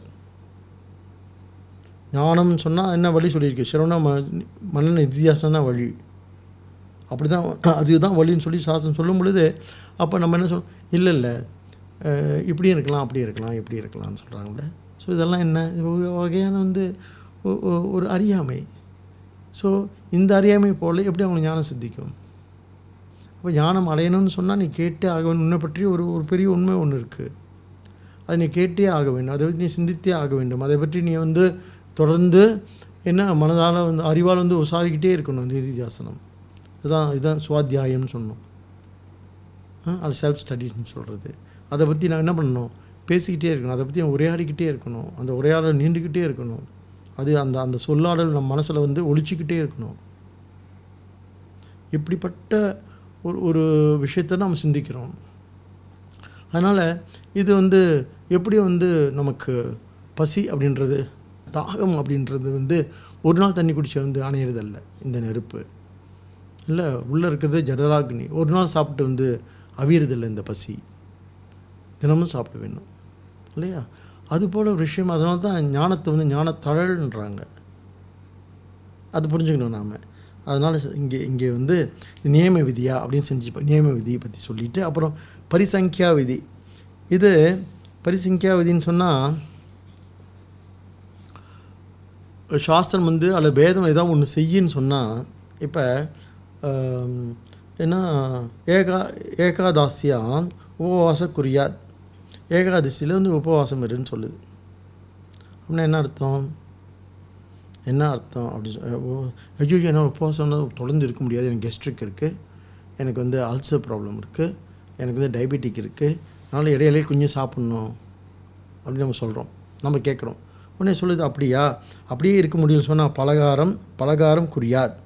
ஞானம்னு சொன்னால் என்ன வழி சொல்லியிருக்கு, சிரவண மனன நிதித்தியாசனம் தான் வழி, அப்படி தான் அதுதான் வழின்னு சொல்லி சாஸ்திரம் சொல்லும் பொழுது, அப்போ நம்ம என்ன சொல்கிறோம், இல்லை இப்படியும் இருக்கலாம் அப்படியும் இருக்கலாம் இப்படி இருக்கலாம்னு சொல்கிறாங்களே. ஸோ இதெல்லாம் என்ன, ஒரு வகையான வந்து ஒரு அறியாமை. ஸோ இந்த அறியாமை போல் எப்படி அவங்களுக்கு ஞானம் சித்திக்கும்? அப்போ ஞானம் அடையணும்னு சொன்னால் நீ கேட்டே ஆக வேண்டும். உன்னை பற்றி ஒரு பெரிய உண்மை ஒன்று இருக்குது, அதை நீ கேட்டே ஆக வேண்டும், அதை பற்றி நீ சிந்தித்தே ஆக வேண்டும், அதை பற்றி நீ வந்து தொடர்ந்து என்ன மனதால் வந்து அறிவால் வந்து உசாவிக்கிட்டே இருக்கணும். நிதித்தியாசனம் இதுதான் சுவாத்தியாயம்னு சொன்னோம், அது செல்ஃப் ஸ்டடீஸ்ன்னு சொல்கிறது. அதை பற்றி நான் என்ன பண்ணணும், பேசிக்கிட்டே இருக்கணும், அதை பற்றி உரையாடிக்கிட்டே இருக்கணும், அந்த உரையாடல் நீண்டுக்கிட்டே இருக்கணும், அது அந்த சொல்லாடல் நம்ம மனசில் வந்து ஒழிச்சிக்கிட்டே இருக்கணும். இப்படிப்பட்ட ஒரு விஷயத்தை நம்ம சிந்திக்கிறோம். அதனால் இது வந்து எப்படி வந்து நமக்கு பசி அப்படின்றது, தாகம் அப்படின்றது வந்து ஒரு நாள் தண்ணி குடிச்ச வந்து அணையிறதில்லை. இந்த நெருப்பு இல்லை உள்ளே இருக்கிறது ஜடராக்னி, ஒரு நாள் சாப்பிட்டு வந்து அவியறதில்லை. இந்த பசி தினமும் சாப்பிட வேணும் இல்லையா? அதுபோல் ஒரு விஷயம். அதனால தான் ஞானத்தை வந்து ஞானத்தழல்ன்றாங்க. அது புரிஞ்சுக்கணும் நாம். அதனால் இங்கே வந்து நியம விதியா அப்படின்னு செஞ்சுப்போம். நியம விதியை பற்றி சொல்லிவிட்டு அப்புறம் பரிசங்கியா விதி. இது பரிசங்கியா விதின்னு சொன்னால், சாஸ்திரம் வந்து அல்ல வேதம் ஏதாவது ஒன்று செய்யின்னு சொன்னால், இப்போ ஏன்னா ஏகாதாசியான் உபவாசக்குரியாத், ஏகாதசியில் வந்து உபவாசம் இருன்னு சொல்லுது. அப்படின்னா என்ன அர்த்தம் அப்படி ஐயோ என்ன உபவாசம்னா தொடர்ந்து இருக்க முடியாது, எனக்கு கெஸ்ட்ரிக் இருக்குது, எனக்கு வந்து அல்சர் ப்ராப்ளம் இருக்குது, எனக்கு வந்து டயபெட்டிக் இருக்குது, அதனால் இடையிலே கொஞ்சம் சாப்பிட்ணும் அப்படின்னு நம்ம சொல்கிறோம், நம்ம கேட்குறோம். உடனே சொல்லுது அப்படியா, அப்படியே இருக்க முடியும்னு சொன்னால் பலகாரம் குறியாத்,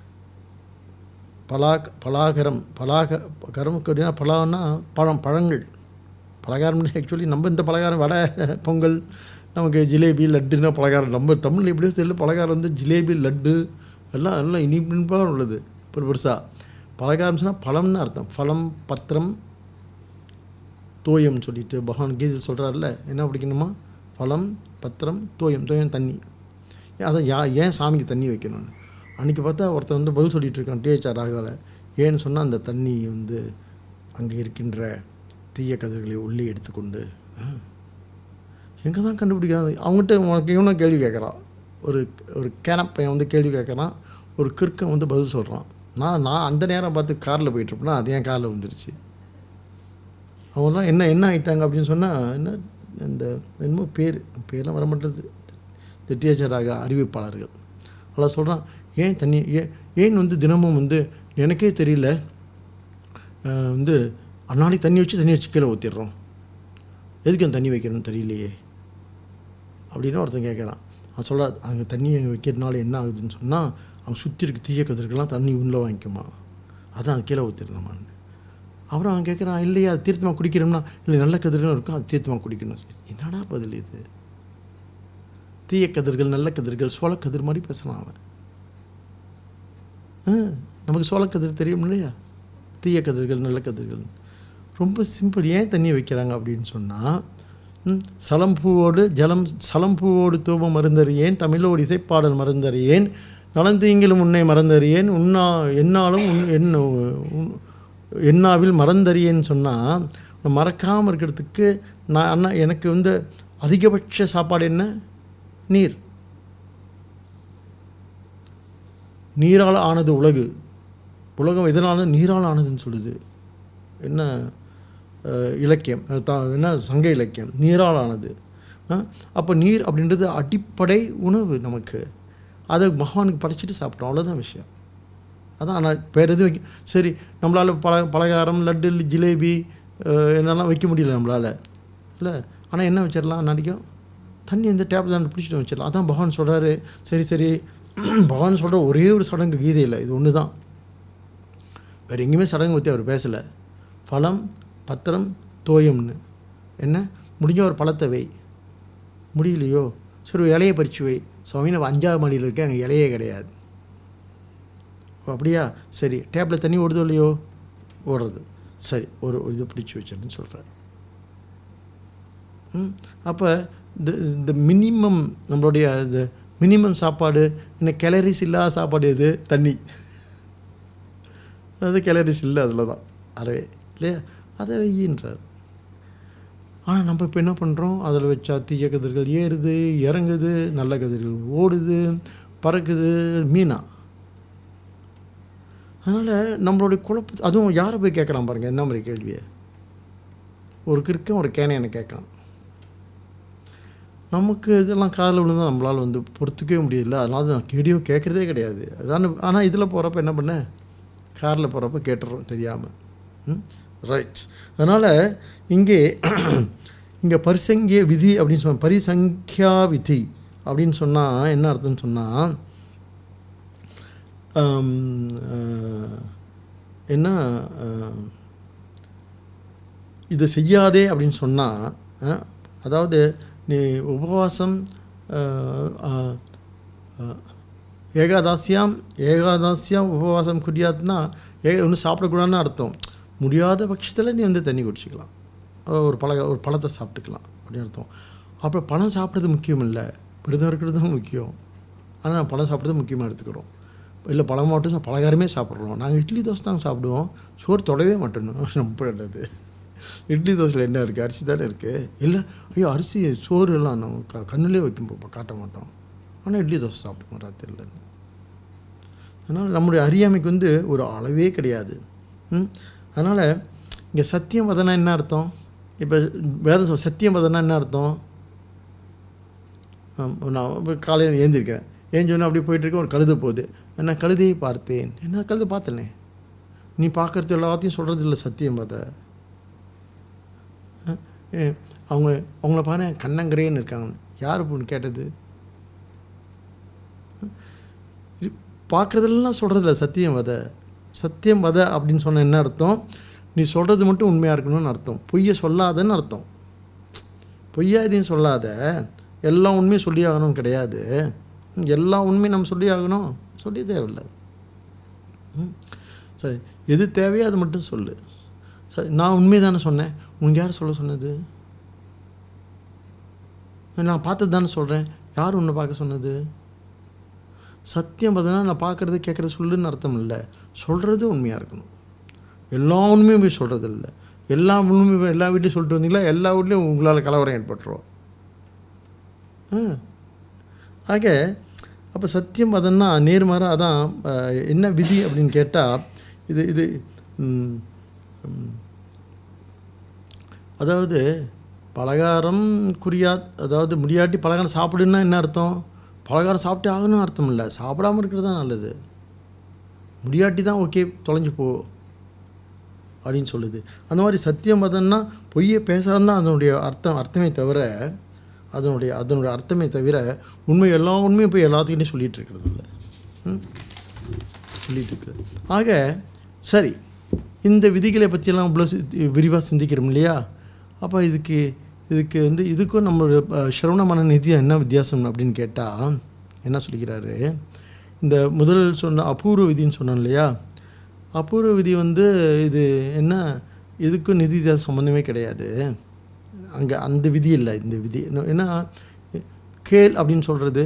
பலாகரம் குறியா, பலான்னா பழங்கள், பலகாரம்னு ஆக்சுவலி நம்ம இந்த பலகாரம் வடை பொங்கல், நமக்கு ஜிலேபி லட்டுன்னா பலகாரம், நம்ம தமிழில் எப்படியோ தெரியல, பலகாரம் வந்து ஜிலேபி லட்டு எல்லாம் இனிப்பாக உள்ளது பெருசாக. பலகாரம் சொன்னால் பழம்னு அர்த்தம். பழம் பத்திரம் தோயம்னு சொல்லிட்டு பகவான் கீதையில் சொல்கிறார்ல, என்ன பிடிக்கணுமா, பழம் பத்திரம் தோயம் தண்ணி. அதான் ஏன் சாமிக்கு தண்ணி வைக்கணும்னு அன்றைக்கி பார்த்தா ஒருத்தர் வந்து பதில் சொல்லிகிட்டு இருக்கான் டிஹெச்ஆர் ராகாவில். ஏன்னு சொன்னால் அந்த தண்ணி வந்து அங்கே இருக்கின்ற தீய கதிர்களை உள்ளே எடுத்துக்கொண்டு எங்கே தான் கண்டுபிடிக்கிறாங்க. அவங்ககிட்ட உனக்கு இவனும் கேள்வி கேட்குறான், ஒரு கேனப்பையன் வந்து கேள்வி கேட்குறான், ஒரு கிறுக்கன் வந்து பதில் சொல்கிறான். நான் அந்த நேரம் பார்த்து காரில் போயிட்டுருப்பேன்னா அது என் காரில் வந்துருச்சு. அவங்களாம் என்ன ஆகிட்டாங்க அப்படின்னு சொன்னால், என்ன இந்த என்னமோ பேர்லாம் வர மாட்டேது, இந்த டிஹெச்ஆர் ராகா அறிவிப்பாளர்கள் அவ்வளோ சொல்கிறான். ஏன் தண்ணி ஏன் வந்து தினமும் வந்து எனக்கே தெரியல, வந்து அன்னாடி தண்ணி வச்சு கீழே ஊற்றிடுறோம், எதுக்கு அந்த தண்ணி வைக்கணும்னு தெரியலையே அப்படின்னு ஒருத்தன் கேட்குறான். அவன் சொல்ல அங்கே தண்ணி அங்கே வைக்கிறதுனால என்ன ஆகுதுன்னு சொன்னால் அவங்க சுற்றி இருக்க தீய கதிர்கள்லாம் தண்ணி உள்ளே வாங்கிக்குமா, அதான் அது கீழே ஊற்றிடலாமான்னு. அப்புறம் அவன் கேட்குறான், இல்லையா அது தீர்த்தமாக குடிக்கிறோம்னா, இல்லை நல்ல கதிர்களும் இருக்கும், அது தீர்த்தமாக குடிக்கணும். என்னடா பதில் இது? தீய கதிர்கள் நல்ல கதிர்கள் சோளக்கதிர் மாதிரி பேசுகிறான் அவன். நமக்கு சோளக்கதிர் தெரியும் இல்லையா, தீய கதிர்கள் நல்ல கதிர்கள். ரொம்ப சிம்பிள். ஏன் தண்ணி வைக்கிறாங்க அப்படின்னு சொன்னால், சலம்பூவோடு ஜலம் சலம்பூவோடு தூபம் மருந்தறியேன், தமிழோடு இசைப்பாடல் மருந்தறியேன், நலந்தீங்கிலும் உன்னை மறந்தறியேன், என்னாலும் என்னாவில் மறந்தறியேன்னு சொன்னால், மறக்காமல் இருக்கிறதுக்கு நான் அண்ணா எனக்கு அதிகபட்ச சாப்பாடு என்ன? நீர். நீரால் ஆனது உலகம் எதனால நீரால் ஆனதுன்னு சொல்லுது. என்ன இலக்கியம், என்ன சங்க இலக்கியம், நீரால் ஆனது. அப்போ நீர் அப்படின்றது அடிப்படை உணவு நமக்கு. அதை பகவானுக்கு படைச்சிட்டு சாப்பிட்டோம், அவ்வளோதான் விஷயம். அதான். ஆனால் வேறு எதுவும் சரி நம்மளால் பலகாரம் லட்டு ஜிலேபி என்னெல்லாம் வைக்க முடியல நம்மளால், இல்லை. ஆனால் என்ன வச்சிடலாம், நடிக்கும் தண்ணி இந்த டேப் தான் பிடிச்சிட்டு வச்சிடலாம். அதான் பகவான் சொல்கிறாரு. சரி பகவான் சொல்கிற ஒரே ஒரு சடங்கு கீதையில் இது ஒன்று தான். வேறு எங்கேயுமே சடங்கு பற்றி அவர் பேசலை. பழம் பத்திரம் தோயம்னு. என்ன முடிஞ்ச ஒரு பழத்தை வை, முடியலையோ சரி இலையை பறித்து வை. சுவாமி நம்ம 5வது மாடியில் இருக்கேன், அங்கே இலையே கிடையாது. அப்படியா, சரி டேப்பில் தண்ணி ஓடுதோ இல்லையோ, ஓடுறது, சரி ஒரு இது பிடிச்சி வச்சிருன்னு சொல்கிறார். அப்போ இந்த மினிமம் நம்மளுடைய இந்த மினிமம் சாப்பாடு, இன்னும் கேலரிஸ் இல்லாத சாப்பாடு எது? தண்ணி. அது கேலரிஸ் இல்லை, அதில் தான் அறவே இல்லையா, அதை வெய்யின்றார். ஆனால் நம்ம இப்போ என்ன பண்ணுறோம், அதில் வச்சா தீய கதிர்கள் ஏறுது இறங்குது, நல்ல கதிர்கள் ஓடுது பறக்குது, மீனா. அதனால் நம்மளுடைய குழப்ப, அதுவும் யாரை போய் கேட்குறான் பாருங்கள் என்ன மாதிரி கேள்வியை. ஒரு கிறுக்கன் ஒரு கேனையனை கேட்கான். நமக்கு இதெல்லாம் காதில் விழுந்தால் நம்மளால் பொறுத்துக்கவே முடியல. அதனால நான் கேட்குறதே கிடையாது. ஆனால் இதில் போகிறப்ப என்ன பண்ணேன், காரில் போகிறப்ப கேட்டுறோம் தெரியாமல். ரைட். அதனால் இங்கே பரிசங்கிய விதி அப்படின்னு சொன்ன, பரிசங்கியா விதி அப்படின்னு சொன்னால் என்ன அர்த்தம்னு சொன்னால், என்ன இதை செய்யாதே அப்படின்னு சொன்னால், அதாவது நீ உபவாசம் ஏகாதாசியாம் உபவாசம் குடியாதுன்னா ஒன்றும் சாப்பிடக்கூடாதுன்னு அர்த்தம். முடியாத பட்சத்தில் நீ தண்ணி குடிச்சிக்கலாம், ஒரு பழத்தை சாப்பிட்டுக்கலாம் அப்படின்னு அர்த்தம். அப்புறம் பழம் சாப்பிட்றது முக்கியம் இல்லை, விரதம் இருக்கிறது தான் முக்கியம். ஆனால் பழம் சாப்பிட்றது முக்கியமாக எடுத்துக்கிறோம். இல்லை பழம் மட்டும் பலகாரமே சாப்பிட்றோம். நாங்கள் இட்லி தோசை தாங்க சாப்பிடுவோம், சோறு தொடவே மாட்டோம். ரொம்ப நல்லது. இட்லி தோசையில் என்ன இருக்குது, அரிசி தானே இருக்குது. இல்லை ஐயோ அரிசி சோறு எல்லாம் நம்ம கண்ணுலேயே வைக்கும் காட்ட மாட்டோம். ஆனால் இட்லி தோசை சாப்பிடுவோம் ராத்திரியில். அதனால் நம்முடைய அறியாமைக்கு ஒரு அளவே கிடையாது. அதனால் இங்கே சத்தியம் வதனா என்ன அர்த்தம்? இப்போ வேதம் சத்தியம் வதனா என்ன அர்த்தம்? நான் இப்போ காலையில் ஏந்திருக்கிறேன், ஏஞ்சோன்னா அப்படியே போயிட்டுருக்கேன், ஒரு கழுதை போகுது, நான் கழுதையை பார்த்தேன். என்ன கழுதை பார்த்தனே, நீ பார்க்குறது எல்லாத்தையும் சொல்கிறது இல்லை சத்தியம் வத. அவங்கள பாரு கண்ணங்கரேன்னு இருக்காங்க. யார் பொண்ணு கேட்டது? பார்க்குறதெல்லாம் சொல்கிறதில்ல சத்தியம் வத. சத்தியம் வத அப்படின்னு சொன்ன என்ன அர்த்தம்? நீ சொல்கிறது மட்டும் உண்மையாக இருக்கணும்னு அர்த்தம். பொய்யை சொல்லாதன்னு அர்த்தம். பொய்யா இதையும் சொல்லாத, எல்லா உண்மையும் சொல்லி ஆகணும்னு கிடையாது. எல்லா உண்மையும் நம்ம சொல்லி ஆகணும் சொல்லி தேவையில்லை. சரி, எது தேவையோ அது மட்டும் சொல்லு. சரி, நான் உண்மை தானே சொன்னேன், உனக்கு யார் சொல்ல சொன்னது? நான் பார்த்தது தானே சொல்கிறேன், யார் உன்னை பார்க்க சொன்னது? சத்தியம் பார்த்தீங்கன்னா நான் பார்க்குறது கேட்குறது சொல்லுன்னு அர்த்தம் இல்லை, சொல்கிறது உண்மையாக இருக்கணும். எல்லா உண்மையும் போய் சொல்கிறது இல்லை. எல்லா உண்மையும் எல்லா வீட்லையும் சொல்லிட்டு வந்தீங்களா, எல்லா வீட்லேயும் உங்களால் கலவரம் ஏற்பட்டுரும். ஆக அப்போ சத்தியம் அதன்னா நேர்மாறாக அதான். என்ன விதி அப்படின்னு கேட்டால் இது அதாவது பலகாரம் குறியாத், அதாவது முடியாட்டி பலகாரம் சாப்பிடுன்னா என்ன அர்த்தம்? பலகாரம் சாப்பிட்டே ஆகணும்னு அர்த்தம் இல்லை, சாப்பிடாமல் இருக்கிறது தான் நல்லது. முடியாட்டி தான் ஓகே தொலைஞ்சு போ அப்படின்னு சொல்லுது. அந்த மாதிரி சத்தியம் பதம்னா பொய்யை பேசாதான் அதனுடைய அர்த்தமே தவிர அதனுடைய அர்த்தமே தவிர எல்லா உண்மையும் போய் எல்லாத்துக்கிட்டையும் சொல்லிகிட்டு இருக்கிறது இல்லை, சொல்லிகிட்டு இருக்கிறது. ஆக சரி, இந்த விதிகளை பற்றியெல்லாம் இவ்வளோ விரிவாக சிந்திக்கிறோம் இல்லையா? அப்போ இதுக்கு இதுக்கும் நம்மளுடைய ஸ்ரவண மன நிதி என்ன வித்தியாசம் அப்படின்னு கேட்டால் என்ன சொல்லிக்கிறாரு? இந்த முதல் சொன்ன அபூர்வ விதின்னு சொன்னோம் இல்லையா? அபூர்வ விதி இது என்ன, இதுக்கும் நிதி சம்மந்தமே கிடையாது. அங்கே அந்த விதி இல்லை. இந்த விதி ஏன்னா கேள் அப்படின்னு சொல்கிறது,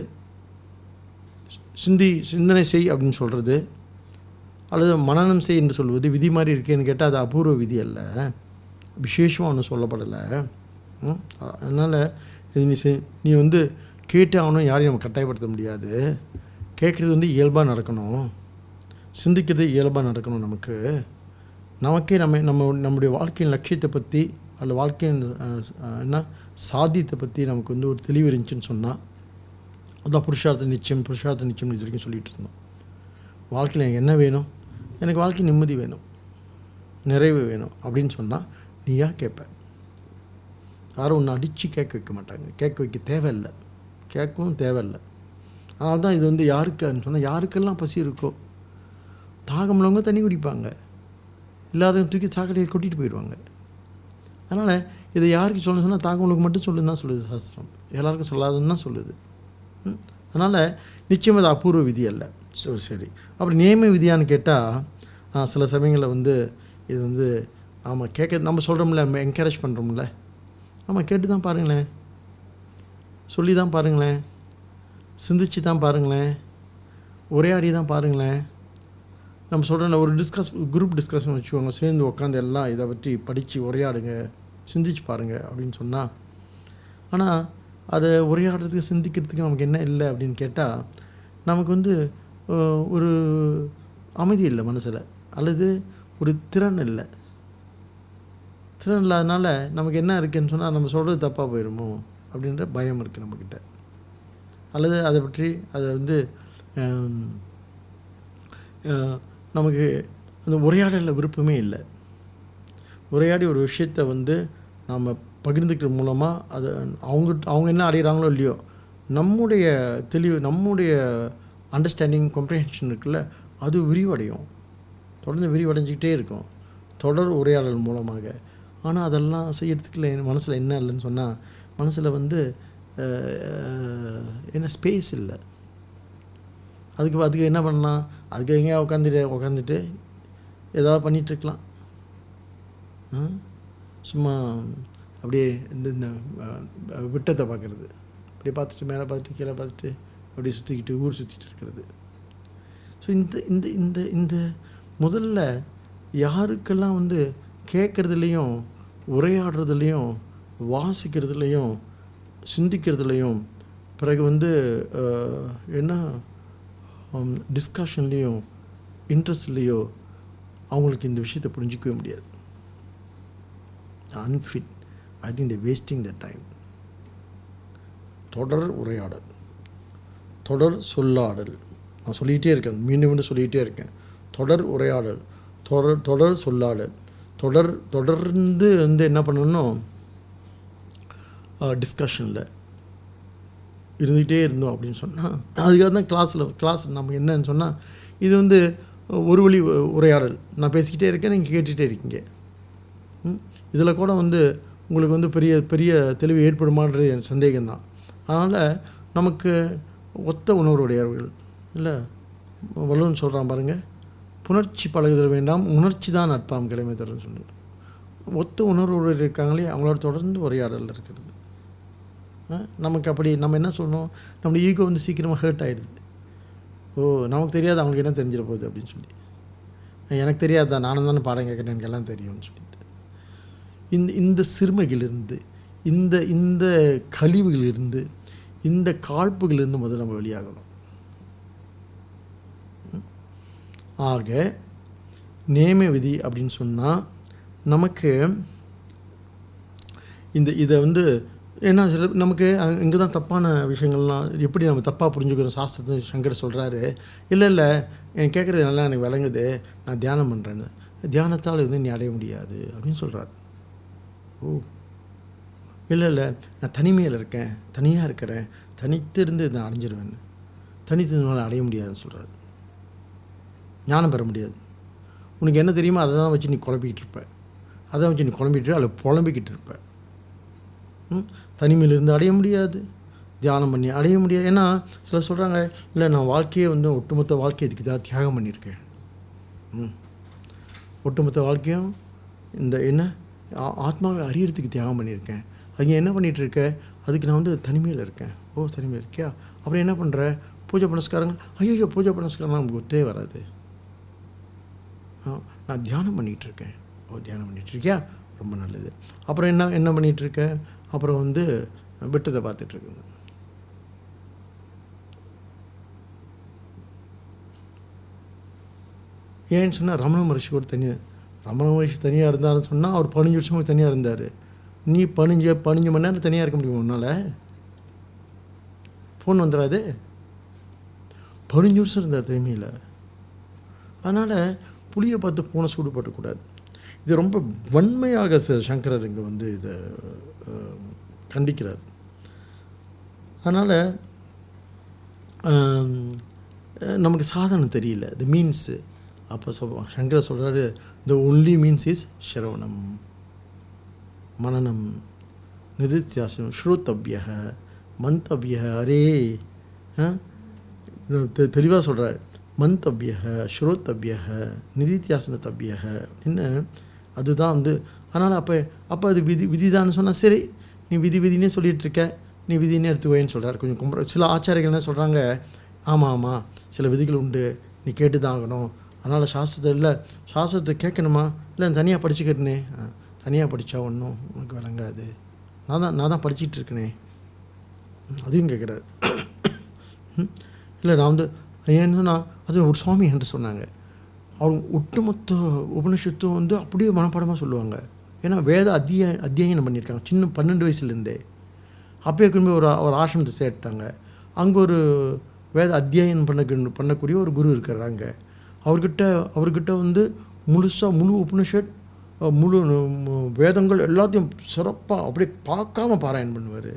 சிந்தனை செய் அப்படின்னு சொல்கிறது, அல்லது மனனம் செய் என்று சொல்வது விதி மாதிரி இருக்கேன்னு கேட்டால் அது அபூர்வ விதி அல்ல, விசேஷமாக ஒன்றும் சொல்லப்படலை. அதனால் இது நீ கேட்டு ஆகணும், யாரையும் நம்ம கட்டாயப்படுத்த முடியாது. கேட்குறது இயல்பாக நடக்கணும், சிந்திக்கிறது இயல்பாக நடக்கணும். நமக்கே நம்முடைய வாழ்க்கையின் லட்சியத்தை பற்றி அல்ல வாழ்க்கையின் என்ன சாத்தியத்தை பற்றி நமக்கு ஒரு தெளிவு இருந்துச்சுன்னு சொன்னால் அதான் புருஷார்த்த நிச்சயம் இது வரைக்கும் சொல்லிகிட்டு இருந்தோம். வாழ்க்கையில் எனக்கு என்ன வேணும்? எனக்கு வாழ்க்கை நிம்மதி வேணும், நிறைவு வேணும் அப்படின்னு சொன்னால் நீயா கேட்ப. யாரும் ஒன்று அடித்து கேட்க வைக்க மாட்டாங்க, கேட்க வைக்க தேவையில்லை, கேட்கவும் தேவையில்லை. அதனால தான் இது யாருக்குன்னு சொன்னால் யாருக்கெல்லாம் பசி இருக்கோ, தாகமுள்ளவங்க தண்ணி குடிப்பாங்க, இல்லாதவங்க தூக்கி சாக்கடையை கொட்டிட்டு போயிடுவாங்க. அதனால் இதை யாருக்கு சொல்லணும்னு சொன்னால் தாகமுள்ளவங்க மட்டும் சொல்லுன்னு தான் சொல்லுது சாஸ்திரம், எல்லாருக்கும் சொல்லாதுன்னு தான் சொல்லுது. அதனால் நிச்சயம் அது அபூர்வ விதி அல்ல. சரி, அப்புறம் நியம விதியான்னு கேட்டால் சில சமயங்களில் இது ஆமாம் கேட்க நம்ம சொல்கிறோம்ல, நம்ம என்கரேஜ் பண்ணுறோம்ல, ஆமாம் கேட்டு தான் பாருங்களேன், சொல்லி தான் பாருங்களேன், சிந்திச்சு தான் பாருங்களேன், உரையாடி தான் பாருங்களேன். நம்ம சொல்கிறோம் ஒரு குரூப் டிஸ்கஷன் வச்சுக்கோங்க, சேர்ந்து உட்காந்து எல்லாம் இதை பற்றி படித்து உரையாடுங்க, சிந்திச்சு பாருங்கள் அப்படின்னு சொன்னால். ஆனால் அதை உரையாடுறதுக்கு சிந்திக்கிறதுக்கு நமக்கு என்ன இல்லை அப்படின்னு கேட்டால் நமக்கு ஒரு அமைதி இல்லை மனசில், அல்லது ஒரு திறன் இல்லை. திறன் இல்லாதனால நமக்கு என்ன இருக்குதுன்னு சொன்னால் நம்ம சொல்கிறது தப்பாக போயிடுமோ அப்படின்ற பயம் இருக்குது நம்மக்கிட்ட, அல்லது அதை பற்றி அதை நமக்கு அந்த உரையாடலில் விருப்பமே இல்லை. உரையாடி ஒரு விஷயத்தை நாம் பகிர்ந்துக்கிற மூலமாக அதை அவங்க என்ன அடைகிறாங்களோ இல்லையோ, நம்முடைய தெளிவு, நம்முடைய அண்டர்ஸ்டாண்டிங், காம்ப்ரிஹென்ஷன் இருக்குல்ல, அது விரிவடையும், தொடர்ந்து விரிவடைஞ்சிக்கிட்டே இருக்கும் தொடர் உரையாடல் மூலமாக. ஆனால் அதெல்லாம் செய்யறதுக்குள்ள மனசில் என்ன இல்லைன்னு சொன்னால், மனசில் என்ன ஸ்பேஸ் இல்லை. அதுக்கு என்ன பண்ணலாம்? அதுக்கு எங்கேயா உட்காந்துட்டு ஏதாவது பண்ணிகிட்ருக்கலாம். சும்மா அப்படியே இந்த விட்டத்தை பார்க்குறது, அப்படியே பார்த்துட்டு மேலே பார்த்துட்டு கீழே பார்த்துட்டு அப்படியே சுற்றிக்கிட்டு ஊர் சுற்றிட்டு இருக்கிறது. ஸோ இந்த இந்த இந்த முதல்ல யாருக்கெல்லாம் கேட்குறதுலேயும் உரையாடுறதுலேயும் வாசிக்கிறதுலேயும் சிந்திக்கிறதுலையும் பிறகு என்ன டிஸ்கஷன்லேயும் இன்ட்ரெஸ்ட்லேயோ அவங்களுக்கு இந்த விஷயத்தை புரிஞ்சிக்கவே முடியாது. Unfit. I think the wasting the time. தொடர் உரையாடல், தொடர் சொல்லாடல், நான் சொல்லிகிட்டே இருக்கேன், மீண்டும் சொல்லிகிட்டே இருக்கேன். தொடர் உரையாடல், தொடர் சொல்லாடல், தொடர்ந்து என்ன பண்ணணும், டிஸ்கஷனில் இருந்துகிட்டே இருந்தோம் அப்படின்னு சொன்னால் அதுக்காக தான் கிளாஸ் நமக்கு என்னன்னு சொன்னால் இது ஒரு வழி உரையாடல். நான் பேசிக்கிட்டே இருக்கேன், நீங்கள் கேட்டுகிட்டே இருக்கீங்க. இதில் கூட உங்களுக்கு பெரிய பெரிய தெளிவு ஏற்படுமான்ற சந்தேகம்தான். அதனால் நமக்கு ஒத்த உணர்வுடையவர்கள் இல்லை, வள்ளுவன் சொல்கிறான் பாருங்கள், புணர்ச்சி பழகுதல் வேண்டாம், உணர்ச்சி தான் நட்பாம் கிழமை தருன்னு சொல்லிட்டு. ஒத்த உணர்வுடைய இருக்காங்களே அவங்களோட தொடர்ந்து உரையாடல் இருக்கிறது. நமக்கு அப்படி நம்ம என்ன சொல்லணும், நம்ம ஈகோ சீக்கிரமாக ஹர்ட் ஆகிடுது. ஓ நமக்கு தெரியாது, அவங்களுக்கு என்ன தெரிஞ்சிட போகுது அப்படின்னு சொல்லி, எனக்கு தெரியாதா, நானும் தானே பாடம் கேட்குறேன், எனக்கு எல்லாம் தெரியும்னு சொல்லிட்டு இந்த சிறுமைகளிலிருந்து, இந்த இந்த கழிவுகளிலிருந்து, இந்த காழ்ப்புகளிலிருந்து முதல்ல நம்ம வெளியாகணும். ஆக நேம விதி அப்படின்னு சொன்னால் நமக்கு இதை ஏன்னா சில நமக்கு இங்கே தான் தப்பான விஷயங்கள்லாம் எப்படி நம்ம தப்பாக புரிஞ்சுக்கிறோம். சாஸ்திரத்தை சங்கர் சொல்கிறாரு, இல்லை கேட்குறது நல்லா எனக்கு விளங்குது, நான் தியானம் பண்ணுறேன்னு. தியானத்தால் நீ அடைய முடியாது அப்படின்னு சொல்கிறார். ஓ இல்லை இல்லை நான் தனிமையில் இருக்கேன், தனியாக இருக்கிறேன், தனித்திருந்து நான் அடைஞ்சிருவேன். தனித்திருந்தாலும் அடைய முடியாதுன்னு சொல்கிறார். ஞானம் பெற முடியாது. உனக்கு என்ன தெரியுமோ அதை தான் வச்சு நீ குழம்பிக்கிட்டு இருப்ப, அதை வச்சு நீ குழம்பிட்டு அதில் புலம்பிக்கிட்டு இருப்ப. தனிமையிலிருந்து அடைய முடியாது, தியானம் பண்ணி அடைய முடியாது. ஏன்னா சிலர் சொல்கிறாங்க, இல்லை நான் வாழ்க்கையே வந்து ஒட்டுமொத்த வாழ்க்கையை இதுக்கு தான் தியாகம் பண்ணியிருக்கேன். ஒட்டுமொத்த வாழ்க்கையும் இந்த என்ன ஆத்மாவை அறியறதுக்கு தியாகம் பண்ணியிருக்கேன். அதுக்கு என்ன பண்ணிகிட்ருக்க? அதுக்கு நான் வந்து தனிமையில் இருக்கேன். ஓ, தனிமையில் இருக்கியா? அப்புறம் என்ன பண்ணுற? பூஜை புனஸ்காரங்கள். ஐயோ, பூஜை புனஸ்காரம் நமக்கு ஒத்தே வராது. நான் தியானம் பண்ணிகிட்ருக்கேன். ஓ, தியானம் பண்ணிகிட்ருக்கியா? ரொம்ப நல்லது. அப்புறம் என்ன பண்ணிகிட்ருக்க? அப்புறம் வந்து விட்டத்தை பார்த்துட்ருக்குங்க. ஏன்னு சொன்னால் ரமண மகரிஷி கூட ரமண மகரிஷி தனியாக இருந்தாருன்னு சொன்னால் அவர் 15 வருஷமும் தனியாக இருந்தார். நீ 15 மணி நேரம் தனியாக இருக்க முடியும் உன்னால்? ஃபோன் வந்துடாது. 15 வருஷம் இருந்தார் தனிமையில். அதனால் புளியை பார்த்து ஃபோனை சூடு போட்டக்கூடாது. இது ரொம்ப வன்மையாக சங்கரர் இங்கே வந்து இதை கண்டிக்கிறார். அதனால் நமக்கு சாதனம் தெரியல, த மீன்ஸு. அப்போ சங்கரர் சொல்கிறாரு, த ஒன்லி மீன்ஸ் இஸ் ஸ்ரவணம், மனனம், நிதித்தியாசனம், ஸ்ரோத்தவ்ய, மந்தவ்ய. அரே தெளிவாக சொல்கிறார். மந்தவ்ய, ஸ்ரோத்தவ்ய, நிதித்தியாசனத்தவ்ய அப்படின்னு. அதுதான் வந்து. அதனால் அப்போ அது விதிதான்னு சொன்னால் சரி, நீ விதினே சொல்லிகிட்ருக்க, நீ விதினே எடுத்துக்கோன்னு சொல்கிறார். கொஞ்சம் சில ஆச்சாரியர்கள் என்ன சொல்கிறாங்க, ஆமாம் சில விதிகள் உண்டு, நீ கேட்டு தான் ஆகணும். அதனால் சாஸ்திரத்தை கேட்கணுமா? இல்லை தனியாக படிச்சுக்கிறேனே. தனியாக படித்தா ஒன்றும் உனக்கு விளங்காது, நான் தான் படிச்சுட்டு இருக்கேனே, அதையும் கேட்குறாரு. இல்லை நான் வந்து ஏன்னு சொன்னால், அது ஒரு சுவாமி என்று சொன்னாங்க, அவங்க ஒட்டுமொத்த உபனிஷத்தும் வந்து அப்படியே மனப்பாடமாக சொல்லுவாங்க. ஏன்னா வேத அத்தியாயனம் பண்ணியிருக்காங்க சின்ன 12 வயசுலேருந்தே. அப்பயே திரும்பி ஒரு ஆசிரமத்தை சேர்த்தாங்க. அங்கே ஒரு வேத அத்தியாயனம் பண்ணக்கூடிய ஒரு குரு இருக்கிறாங்க. அவர்கிட்ட வந்து முழு உபனிஷத், முழு வேதங்கள் எல்லாத்தையும் சிறப்பாக அப்படியே பார்க்காம பாராயணம் பண்ணுவார்.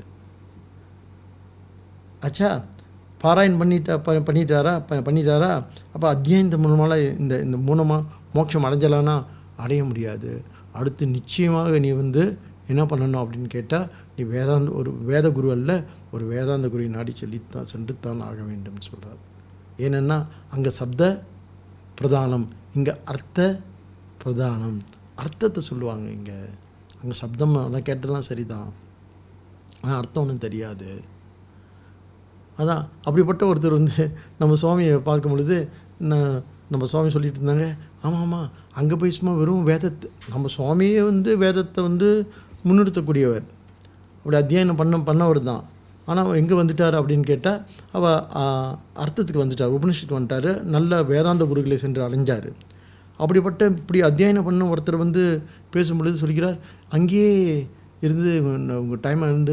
ஆச்சா, பாராயணம் பண்ணிட்டாரா? அப்போ அத்தியாயத்து மூலமாக இந்த மூலமாக மோட்சம் அடைஞ்சலான்னா அடைய முடியாது. அடுத்து நிச்சயமாக நீ வந்து என்ன பண்ணணும் அப்படின்னு கேட்டால், நீ ஒரு வேத குரு அல்ல, ஒரு வேதாந்த குருவை நாடி சென்றுத்தான் ஆக வேண்டும் சொல்கிறார். ஏனென்னா அங்கே சப்த பிரதானம், இங்கே அர்த்த பிரதானம். அர்த்தத்தை சொல்லுவாங்க. அங்கே சப்தம் அதெல்லாம் கேட்டெல்லாம் சரிதான், ஆனால் அர்த்தம் ஒன்றும் தெரியாது. அதான் அப்படிப்பட்ட ஒருத்தர் வந்து நம்ம சுவாமியை பார்க்கும் பொழுது நம்ம சுவாமி சொல்லிட்டு இருந்தாங்க, ஆமாம் அங்கே போய் சும்மா வெறும் வேதத்தை, நம்ம சுவாமியே வந்து வேதத்தை வந்து முன்னிறுத்தக்கூடியவர், அப்படி அத்தியாயனம் பண்ணவர் தான். ஆனால் எங்கே வந்துட்டார் அப்படின்னு கேட்டால், அர்த்தத்துக்கு வந்துட்டார், உபனிஷத்துக்கு வந்துட்டார், நல்ல வேதாந்த குருகளை சென்று அடைஞ்சார். இப்படி அத்தியாயனம் பண்ண ஒருத்தர் வந்து பேசும்பொழுது சொல்கிறார், அங்கேயே இருந்து உங்கள் டைமை வந்து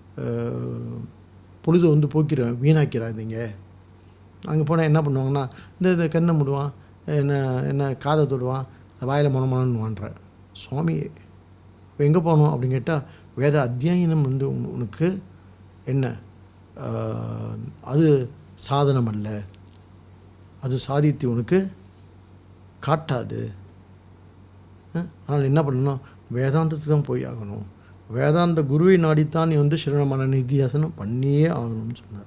பொழுது வந்து வீணாக்கிறாதீங்க. அங்கே போனால் என்ன பண்ணுவாங்கன்னா, இந்த கண்ணை மூடுவான், என்ன காதை தொடுவான், வாயில் மனமானவான்ற சுவாமி. இப்போ எங்கே போகணும் அப்படின்னு கேட்டால், வேத அத்தியாயனம் வந்து உனக்கு என்ன, அது சாதனம் அல்ல, அது சாதித்து உனக்கு காட்டாது. அதனால் என்ன பண்ணணும், வேதாந்தத்துக்கு தான் போய் ஆகணும். வேதாந்த குருவை நாடித்தான் நீ வந்து சிரவணமான நிதியாசனம் பண்ணியே ஆகணும்னு சொன்னார்.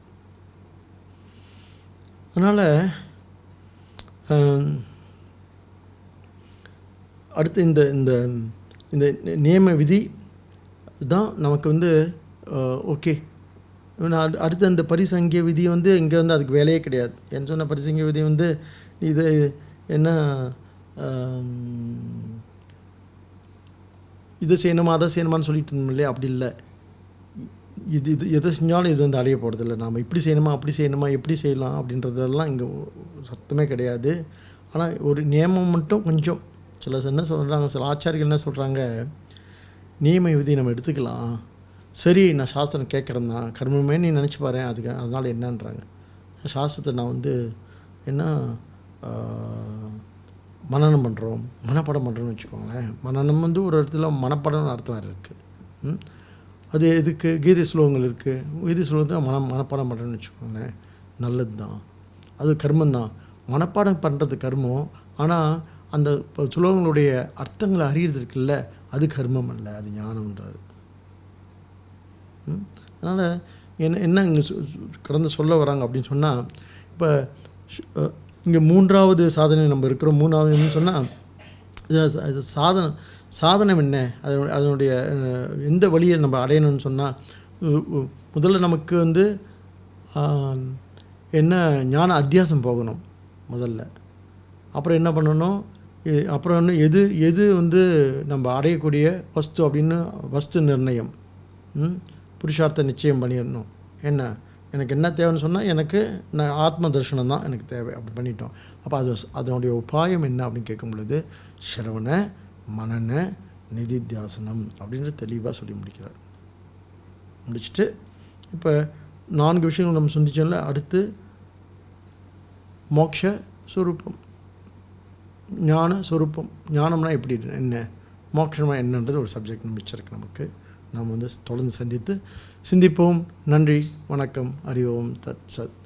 அதனால் அடுத்து இந்த நியம விதி தான் நமக்கு வந்து ஓகே. அடுத்து அந்த பரிசங்கிய விதி வந்து இங்கே வந்து அதுக்கு வேலையே கிடையாது. என்ன சொன்ன பரிசங்கிய விதி வந்து இது என்ன, இது செய்யணுமா அதை செய்யணுமான்னு சொல்லிட்டு இருந்தோம் இல்லையா? அப்படி இல்லை. இது எதை செஞ்சாலும் இது வந்து அடைய போகிறதில்ல. நாம் இப்படி செய்யணுமா அப்படி செய்யணுமா எப்படி செய்யலாம் அப்படின்றதெல்லாம் இங்கே சத்தமே கிடையாது. ஆனால் ஒரு நியமம் மட்டும் கொஞ்சம் சில என்ன சொல்கிறாங்க, சில ஆச்சாரிகள் என்ன சொல்கிறாங்க, நியம விதி நம்ம எடுத்துக்கலாம், சரி நான் சாஸ்திரம் கேட்குறேன் தான், கர்மமே நீ நினச்சி பாரு, அதனால் என்னன்றாங்க. சாஸ்திரத்தை நான் வந்து என்ன மனனம் பண்ணுறோம், மனப்பாடம் பண்ணுறோன்னு வச்சுக்கோங்களேன். மனனம் வந்து ஒரு இடத்துல மனப்பாடம்னு அர்த்தம் வேறு இருக்குது. அது எதுக்கு கீதை ஸ்லோகங்கள் இருக்குது. கீதை ஸ்லோகத்தை மனப்பாடம் பண்ணுறேன்னு வச்சுக்கோங்களேன், நல்லது தான், அது கர்மம் தான். மனப்பாடம் பண்ணுறது கர்மம். ஆனால் அந்த ஸ்லோகங்களுடைய அர்த்தங்களை அறியறது இருக்குல்ல, அது கர்மம் அல்ல, அது ஞானம்ன்றார். அதனால் என்ன இங்கே கடந்து சொல்ல வராங்க அப்படின்னு சொன்னால், இப்போ இங்கே 3வது சாதனை நம்ம இருக்கிறோம். 3வது என்னன்னு சொன்னால், சாதனம் என்ன, அதனுடைய எந்த வழியை நம்ம அடையணும்னு சொன்னால், முதல்ல நமக்கு என்ன ஞான அத்தியாசம் போகணும் முதல்ல. அப்புறம் என்ன பண்ணணும், அப்புறம் இன்னும் எது நம்ம அடையக்கூடிய வஸ்து அப்படின்னு வஸ்து நிர்ணயம், புருஷார்த்த நிச்சயம் பண்ணிடணும். எனக்கு என்ன தேவைன்னு சொன்னால், எனக்கு நான் ஆத்ம தரிசனம் தான் எனக்கு தேவை, அப்படி பண்ணிட்டோம். அப்போ அதனுடைய உபாயம் என்ன அப்படின்னு கேட்கும் பொழுது, ஸ்ரவண மனன நிதித்தியாசனம் அப்படின்னு தெளிவாக சொல்லி முடிச்சுட்டு, இப்போ 4 விஷயங்கள் நம்ம சிந்திச்சோம்ல. அடுத்து மோக்ஷ ஸ்வரூபம், ஞான ஸ்வரூபம். ஞானம்னா எப்படி, என்ன மோட்சமாக என்னன்றது ஒரு சப்ஜெக்ட் மிச்சம் இருக்குது நமக்கு. நாம் தொடர்ந்து சிந்திப்போம். நன்றி, வணக்கம், ஹரி ஓம் தத் சத்.